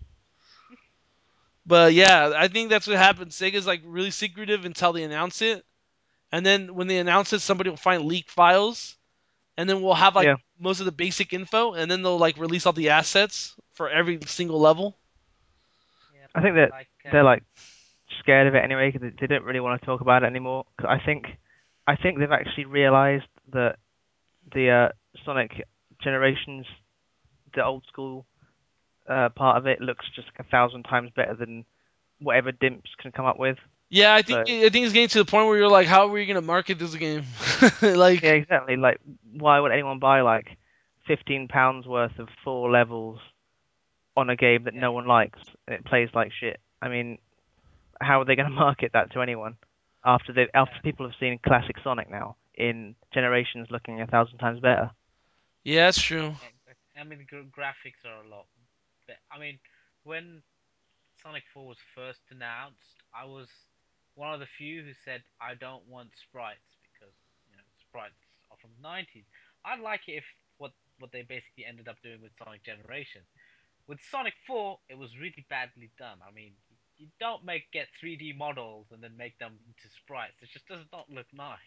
But yeah, I think that's what happens. Sega's like really secretive until they announce it, and then when they announce it, somebody will find leaked files, and then we'll have like Yeah, most of the basic info, and then they'll like release all the assets for every single level. yeah, I think that like they're like scared of it anyway because they don't really want to talk about it anymore. 'Cause I think they've actually realized that the Sonic Generations, the old school part of it, looks just like 1,000 times better than whatever Dimps can come up with. Yeah, So I think it's getting to the point where you're like, how are we gonna market this game? yeah, Like, exactly. Like, why would anyone buy like £15 worth of 4 levels on a game that yeah, no one likes and it plays like shit? I mean, how are they going to market that to anyone after yeah, people have seen classic Sonic now in Generations looking 1,000 times better? yeah, that's true. yeah, exactly. I mean, graphics are a lot. I mean, when Sonic 4 was first announced, I was one of the few who said I don't want sprites because sprites are from the 90s. I'd like it if what they basically ended up doing with Sonic Generations. With Sonic 4, it was really badly done. I mean, you don't get 3D models and then make them into sprites. It just does not look nice.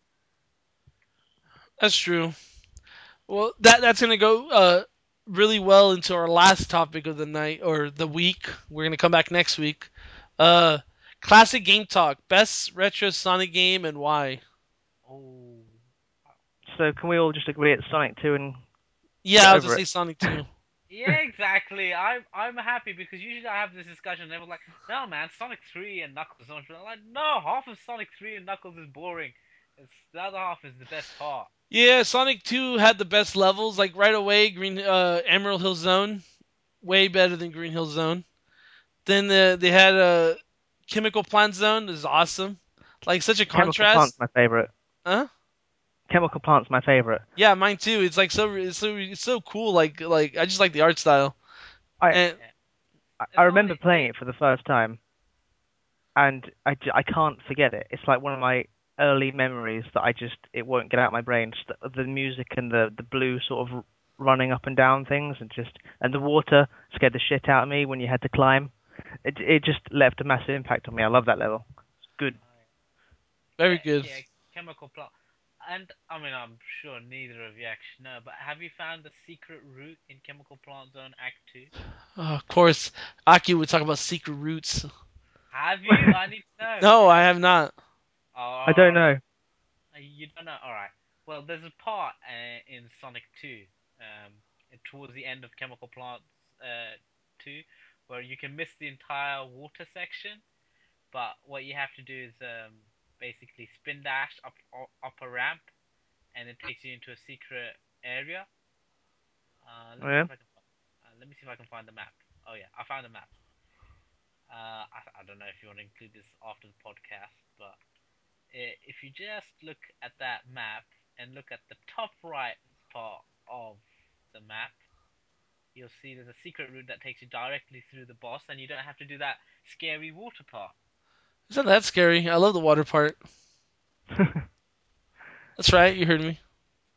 That's true. Well, that's gonna go really well into our last topic of the night or the week. We're gonna come back next week. Uh, classic game talk. Best retro Sonic game and why? Oh, So can we all just agree it's Sonic 2 and Yeah, get I'll just over say it? Sonic 2. yeah, exactly. I'm happy because usually I have this discussion and everyone's like, no man, Sonic 3 and Knuckles is so much better. I'm like, no, half of Sonic 3 and Knuckles is boring. The other half is the best part. Yeah, Sonic 2 had the best levels. Like right away, Green Emerald Hill Zone, way better than Green Hill Zone. Then they had a Chemical Plant Zone, is awesome. Like such a Chemical Plant's contrast. my favorite. Huh? Chemical Plant's my favorite. Yeah, mine too. It's like it's so cool. Like I just like the art style. I And Yeah. I As long remember playing they it for the first time, and I can't forget it. It's like one of my early memories that it won't get out of my brain. Just the music and the blue sort of running up and down things, and the water scared the shit out of me when you had to climb. It just left a massive impact on me. I love that level. It's good. very good. yeah, chemical plant. And I mean, I'm sure neither of you actually know, but have you found the secret route in Chemical Plant Zone Act 2? Of course, Aki would talk about secret roots. Have you? I need to know. No, I have not. I don't Oh, know. you don't know? Alright. Well, there's a part in Sonic 2, towards the end of Chemical Plant 2, where you can miss the entire water section, but what you have to do is basically spin dash up a ramp, and it takes you into a secret area. Let me see Yeah. if I can let me see if I can find the map. Oh yeah, I found the map. I don't know if you want to include this after the podcast, but if you just look at that map and look at the top right part of the map, you'll see there's a secret route that takes you directly through the boss, and you don't have to do that scary water part. It's not that scary. I love the water part. That's right. You heard me.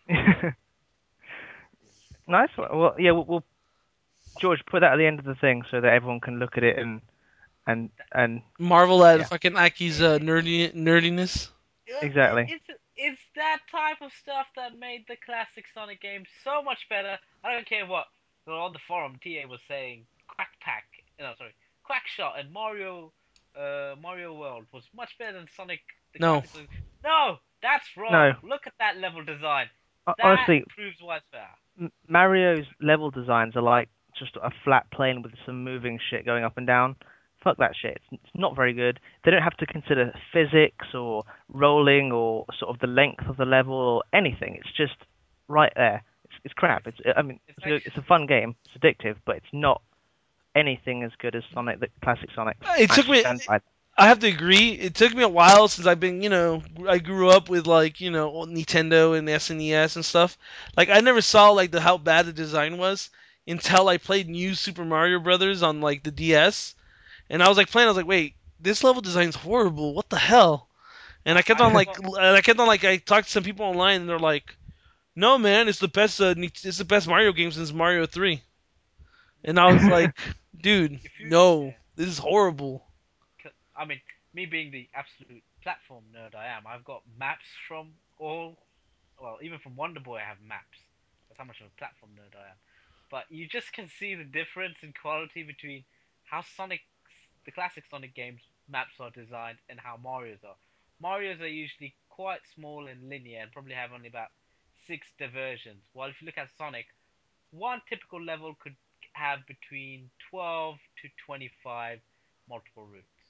Nice one. Well, yeah, we'll George put that at the end of the thing so that everyone can look at it and Marvel at yeah, fucking Aki's It, nerdiness. exactly. it's that type of stuff that made the classic Sonic games so much better. I don't care what on the forum TA was saying. Quack Pack, no sorry, Quackshot and Mario World was much better than Sonic the No, classic. No, that's wrong. No, Look at that level design. That honestly, proves why it's better. Mario's level designs are like just a flat plane with some moving shit going up and down. Fuck that shit. It's not very good. They don't have to consider physics or rolling or sort of the length of the level or anything. It's just right there. It's crap. I mean, It's it's a actually fun game. It's addictive, but it's not anything as good as Sonic, the classic Sonic. it I took actually me. stand by that. I have to agree. It took me a while since I've been, I grew up with like, Nintendo and SNES and stuff. Like I never saw like the how bad the design was until I played New Super Mario Brothers on like the DS, and I was like playing. I was like, wait, this level design's horrible. What the hell? And I've got I talked to some people online, and they're like, no man, it's the best. It's the best Mario game since Mario 3. And I was like, dude, if you no, yeah. this is horrible. I mean, me being the absolute platform nerd I am, I've got maps from all. Well, even from Wonder Boy, I have maps. That's how much of a platform nerd I am. But you just can see the difference in quality between how the classic Sonic games maps are designed, and how Mario's are. Mario's are usually quite small and linear, and probably have only about 6 diversions. While if you look at Sonic, one typical level could have between 12 to 25 multiple routes.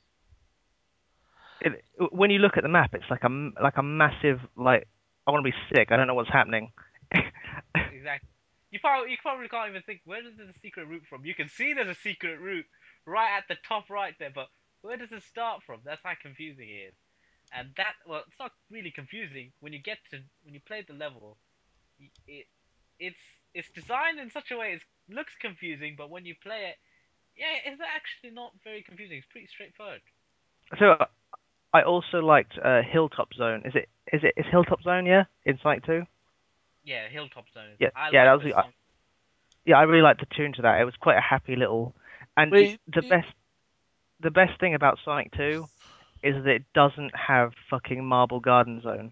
When you look at the map, it's like a massive like I want to be sick. I don't know what's happening. Exactly. You probably can't even think where does the secret route from. You can see there's a secret route right at the top right there, but where does it start from? That's how confusing it is. And that well, it's not really confusing when you play the level. It it's it's designed in such a way it looks confusing, but when you play it, yeah, it's actually not very confusing. It's pretty straightforward. So I also liked Hilltop Zone. Is Hilltop Zone, yeah, in Sonic 2? Yeah, Hilltop Zone. Yeah, I yeah, like that the was song. yeah, I really liked the tune to that. It was quite a happy little and Wait, the best thing about Sonic 2 is that it doesn't have fucking Marble Garden Zone.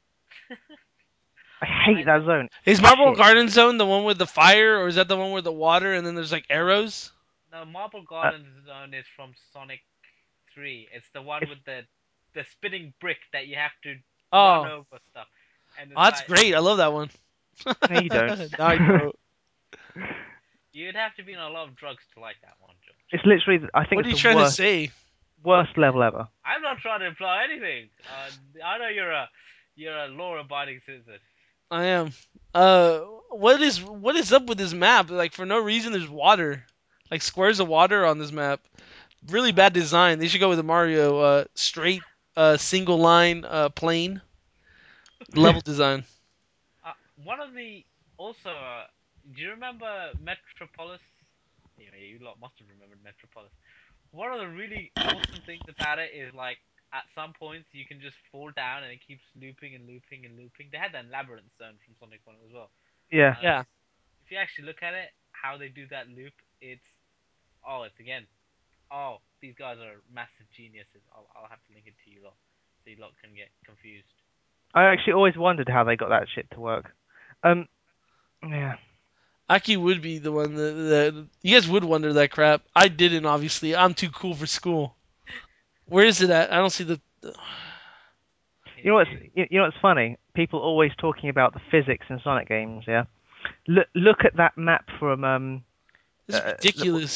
I hate I that know. zone. is Marble Shit. Garden Zone the one with the fire, or is that the one with the water and then there's like arrows? No, Marble Uh, Garden Zone is from Sonic 3. It's the one it's with the spinning brick that you have to run Oh, over stuff. And oh, it's that's like great. I love that one. no, you don't. No, I don't. you'd have to be on a lot of drugs to like that one, George. It's literally I think What are it's you the trying to say? worst level ever. I'm not trying to imply anything. I know you're a law-abiding citizen. I am. What is up with this map? Like for no reason, there's water, like squares of water on this map. Really bad design. They should go with the Mario straight single line plane level design. One of the also, do you remember Metropolis? Yeah, you lot must have remembered Metropolis. One of the really awesome things about it is like at some points you can just fall down and it keeps looping and looping and looping. They had that labyrinth zone from Sonic 1 as well. Yeah. Uh, Yeah, if you actually look at it, how they do that loop, it's again, these guys are massive geniuses. I'll have to link it to you lot so you lot can get confused. I actually always wondered how they got that shit to work. Um, yeah. Aki would be the one that you guys would wonder that crap. I didn't, obviously. I'm too cool for school. Where is it at? I don't see the. Can You you know see what's it? you know what's funny? People always talking about the physics in Sonic games. Yeah. Look at that map from This is look, ridiculous.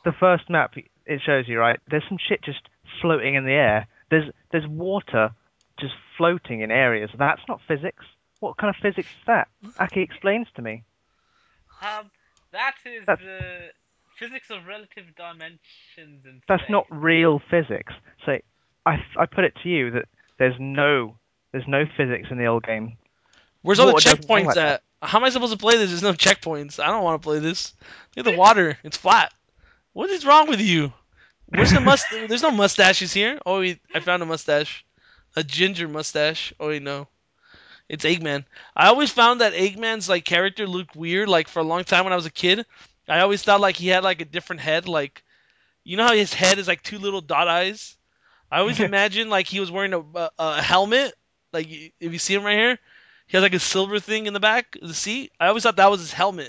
the first map it shows you, right? There's some shit just floating in the air. There's water just floating in areas. That's not physics. What kind of physics is that? Aki explains to me. That is That's the physics of relative dimensions and that's space. not real physics. So I put it to you that there's no physics in the old game. Where's all the Water doesn't hang checkpoints like that. at? How am I supposed to play this? There's no checkpoints. I don't want to play this. Look at the water. It's flat. What is wrong with you? Where's the must? There's no mustaches here. Oh, I found a mustache. A ginger mustache. Oh, wait, no. It's Eggman. I always found that Eggman's like character looked weird. Like for a long time when I was a kid, I always thought like he had like a different head. Like you know how his head is like two little dot eyes. I always imagined like he was wearing a helmet. Like if you see him right here, he has like a silver thing in the back of the seat. I always thought that was his helmet.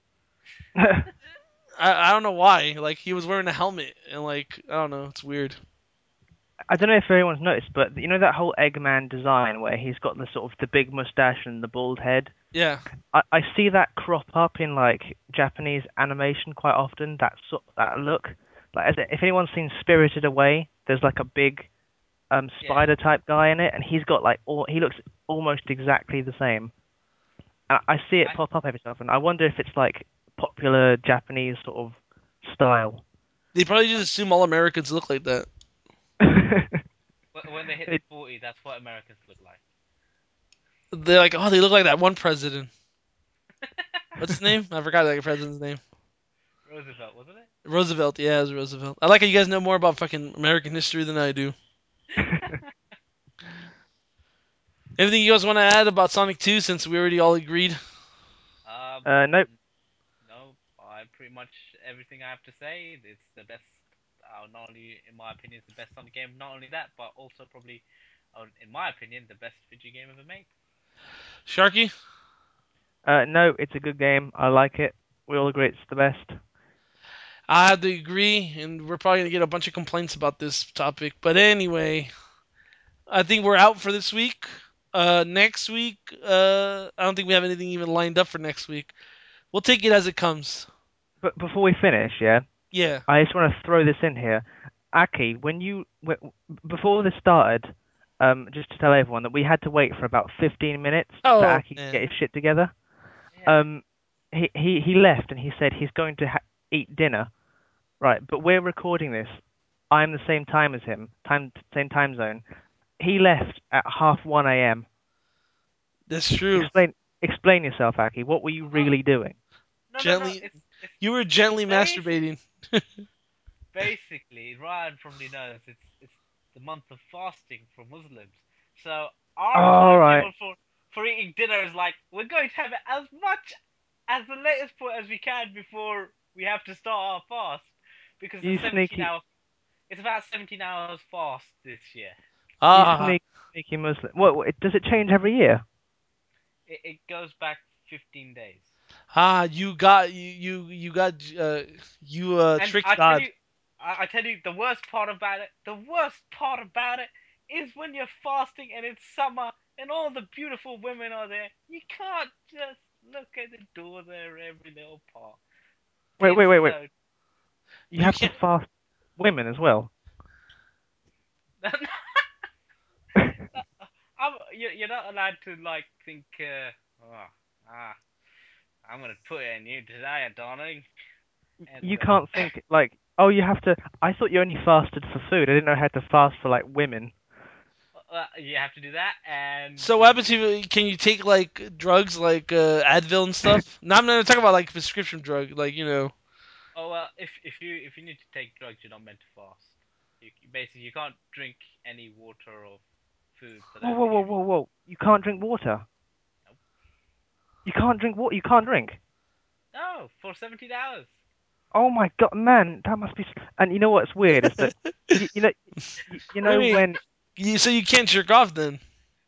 I don't know why. Like he was wearing a helmet and like I don't know. It's weird. I don't know if everyone's noticed, but you know that whole Eggman design where he's got the sort of the big mustache and the bald head? Yeah. I see that crop up in like Japanese animation quite often. That look, like if anyone's seen Spirited Away, there's like a big Yeah. spider type guy in it, and he's got like he looks almost exactly the same. I see it I, pop up every so often. I wonder if it's like popular Japanese sort of style. They probably just assume all Americans look like that. when they hit It- 40, that's what Americans look like. They're like, oh, they look like that one president. What's his name? I forgot that president's name. Roosevelt, wasn't Roosevelt. Yeah, it was Roosevelt. I like how you guys know more about fucking American history than I do. it? Anything you guys want to add about Sonic 2 since we already all agreed? nope. No, I pretty much everything I have to say. It's the best. Not only in my opinion, it's the best Sonic game. Not only that, but also probably, in my opinion, the best video game ever made. Sharky? No, it's a good game. I like it. We all agree it's the best. I have to agree, and we're probably going to get a bunch of complaints about this topic. But anyway, I think we're out for this week. Next week, I don't think we have anything even lined up for next week. We'll take it as it comes. But before we finish, yeah, Yeah. I just want to throw this in here. Aki, before this started, just to tell everyone that we had to wait for about 15 minutes for Oh, Aki to get man. his shit together. Yeah. He left and he said he's going to eat dinner, right? But we're recording this. I'm the same time as him, same time zone. He left at 1:30 a.m. That's true. Explain yourself, Aki. What were you Oh, really doing? no. Gently. It's You were gently basic. masturbating. Basically, Ryan probably knows it's the month of fasting for Muslims. So our All right. timetable for eating dinner is like we're going to have it as much as the latest point as we can before we have to start our fast because You it's 17 sneaky, hours. It's about 17 hours fast this year. you Ah. sneaky Muslim. Does it change every year? It goes back 15 days. Ah, you And tricked God. I tell you, the worst part about it is when you're fasting and it's summer and all the beautiful women are there. You can't just look at the door there every little part. It's Wait. so. You You have to can't. fast women as well. You're not allowed to like think. Oh, ah, I'm gonna put it in you today, darling. And You can't think like, oh, you have to. I thought you only fasted for food. I didn't know how to fast for like women. you have to do that, and So what happens if can you take like drugs like Advil and stuff? No, I'm not talking about like prescription drug, like you know. oh well, if you need to take drugs, you're not meant to fast. Basically you can't drink any water or food for that period. Whoa! You can't drink water. Nope. You can't drink water. You can't drink. No, for 17 hours. Oh my God, man, that must be. And you know what's weird is that you, you know you Wait, know wait. when So you can't jerk off then?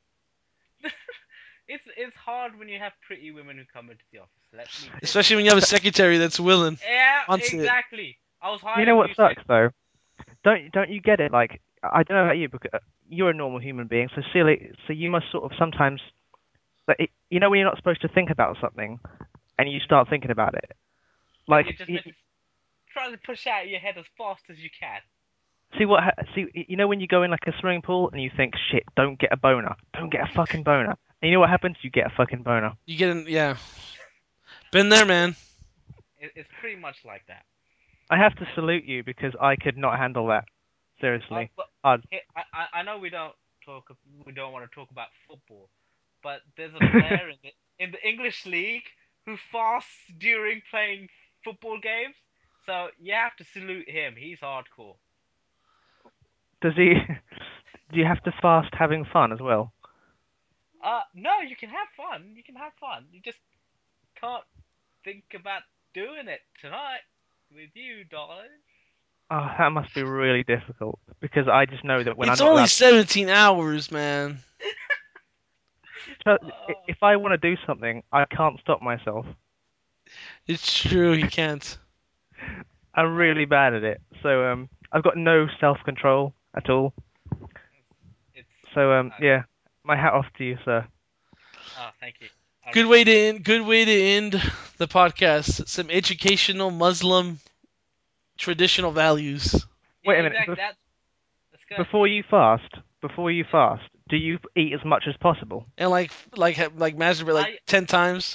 It's hard when you have pretty women who come into the office. Let me tell you Especially when you that. have a secretary that's willing, Yeah, wants it. exactly. I was you know hiring what new sucks though. Don't you get it? Like I don't know about you, because you're a normal human being, so silly. So you must sort of sometimes, like, you know, when you're not supposed to think about something, and you start thinking about it. Like You're just meant to try to push out your head as fast as you can. See, you know when you go in like a swimming pool and you think, shit, don't get a boner, don't get a fucking boner, and you know what happens? You get a fucking boner. You get in, yeah. Been there, man. It's pretty much like that. I have to salute you because I could not handle that. Seriously. But I'd, I know we don't want to talk about football, but there's a player in the English league who fasts during playing football games. So you have to salute him. He's hardcore. does he? Do you have to fast having fun as well? No, you can have fun. You can have fun. You just can't think about doing it tonight with you, darling. Oh, that must be really difficult because I just know that when I'm It's not only allowed. 17 hours, man. So Uh, if I want to do something, I can't stop myself. It's true, he can't. I'm really bad at it. So I've got no self-control at all. it's So yeah, my hat off to you, sir. thank you. I Good way respect to it. end. Good way to end the podcast. Some educational Muslim traditional values. Yeah, Wait a minute. exactly. That's good. Before you fast, do you eat as much as possible? And like masturbate like I 10 times.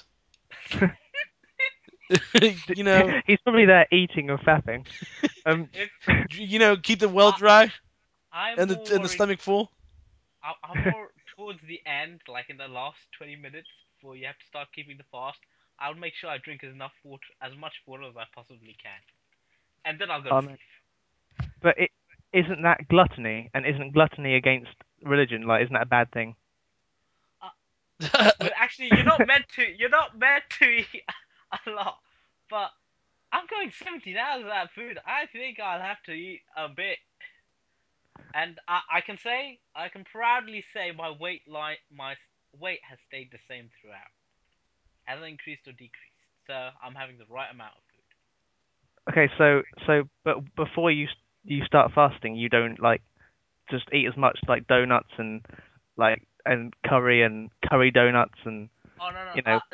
you know, He's probably there eating and fapping. Um, it's keep the well I dry I'm and more the worried. stomach full. I'm more towards the end, like in the last 20 minutes before you have to start keeping the fast. I'll make sure I drink as much water as I possibly can, and then I'll go to um, sleep. but it isn't that gluttony, and isn't gluttony against religion? Like, isn't that a bad thing? Well, actually, you're not meant to eat a lot, but I'm going 17 hours without food. I think I'll have to eat a bit, and I can proudly say my weight has stayed the same throughout, hasn't increased or decreased. So I'm having the right amount of food. Okay, but before you start fasting, you don't like just eat as much like donuts and curry donuts and Oh no no, you know.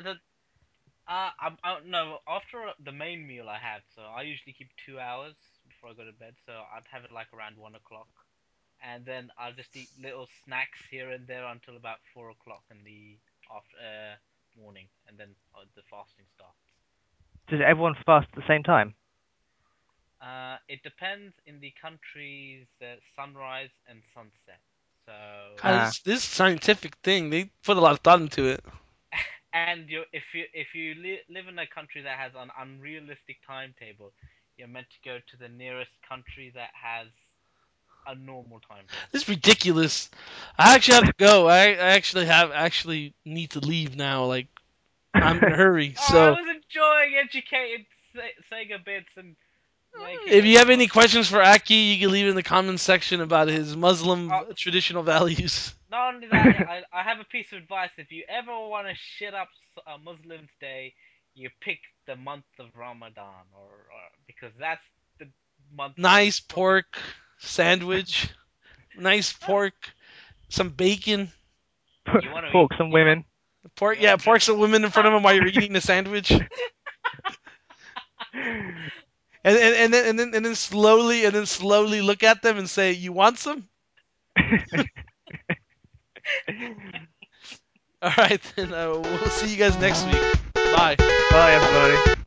no. After the main meal I have, so I usually keep 2 hours before I go to bed. So I'd have it like around 1 o'clock, and then I'll just eat little snacks here and there until about 4 o'clock in the after morning, and then the fasting starts. Does everyone fast at the same time? It depends in the country's sunrise and sunset. So, God, Ah, this scientific thing, they put a lot of thought into it. and if you live in a country that has an unrealistic timetable, you're meant to go to the nearest country that has a normal timetable. This is ridiculous. I actually have to go. I actually need to leave now. Like I'm in a hurry. Oh, I So was enjoying educated Sega bits and making if it you have fun. any questions for Aki, you can leave it in the comments section about his Muslim Uh, traditional values. Not only that, I have a piece of advice. If you ever want to shit up a Muslim's day, you pick the month of Ramadan, or because that's the month where the Nice pork sandwich. Nice pork. Some bacon. you want to eat. pork some women. Pork. You want Yeah, to drink. pork some women in front of him while you're eating the sandwich. And then slowly look at them and say, "You want some?" All right, then we'll see you guys next week. Bye. Bye, everybody.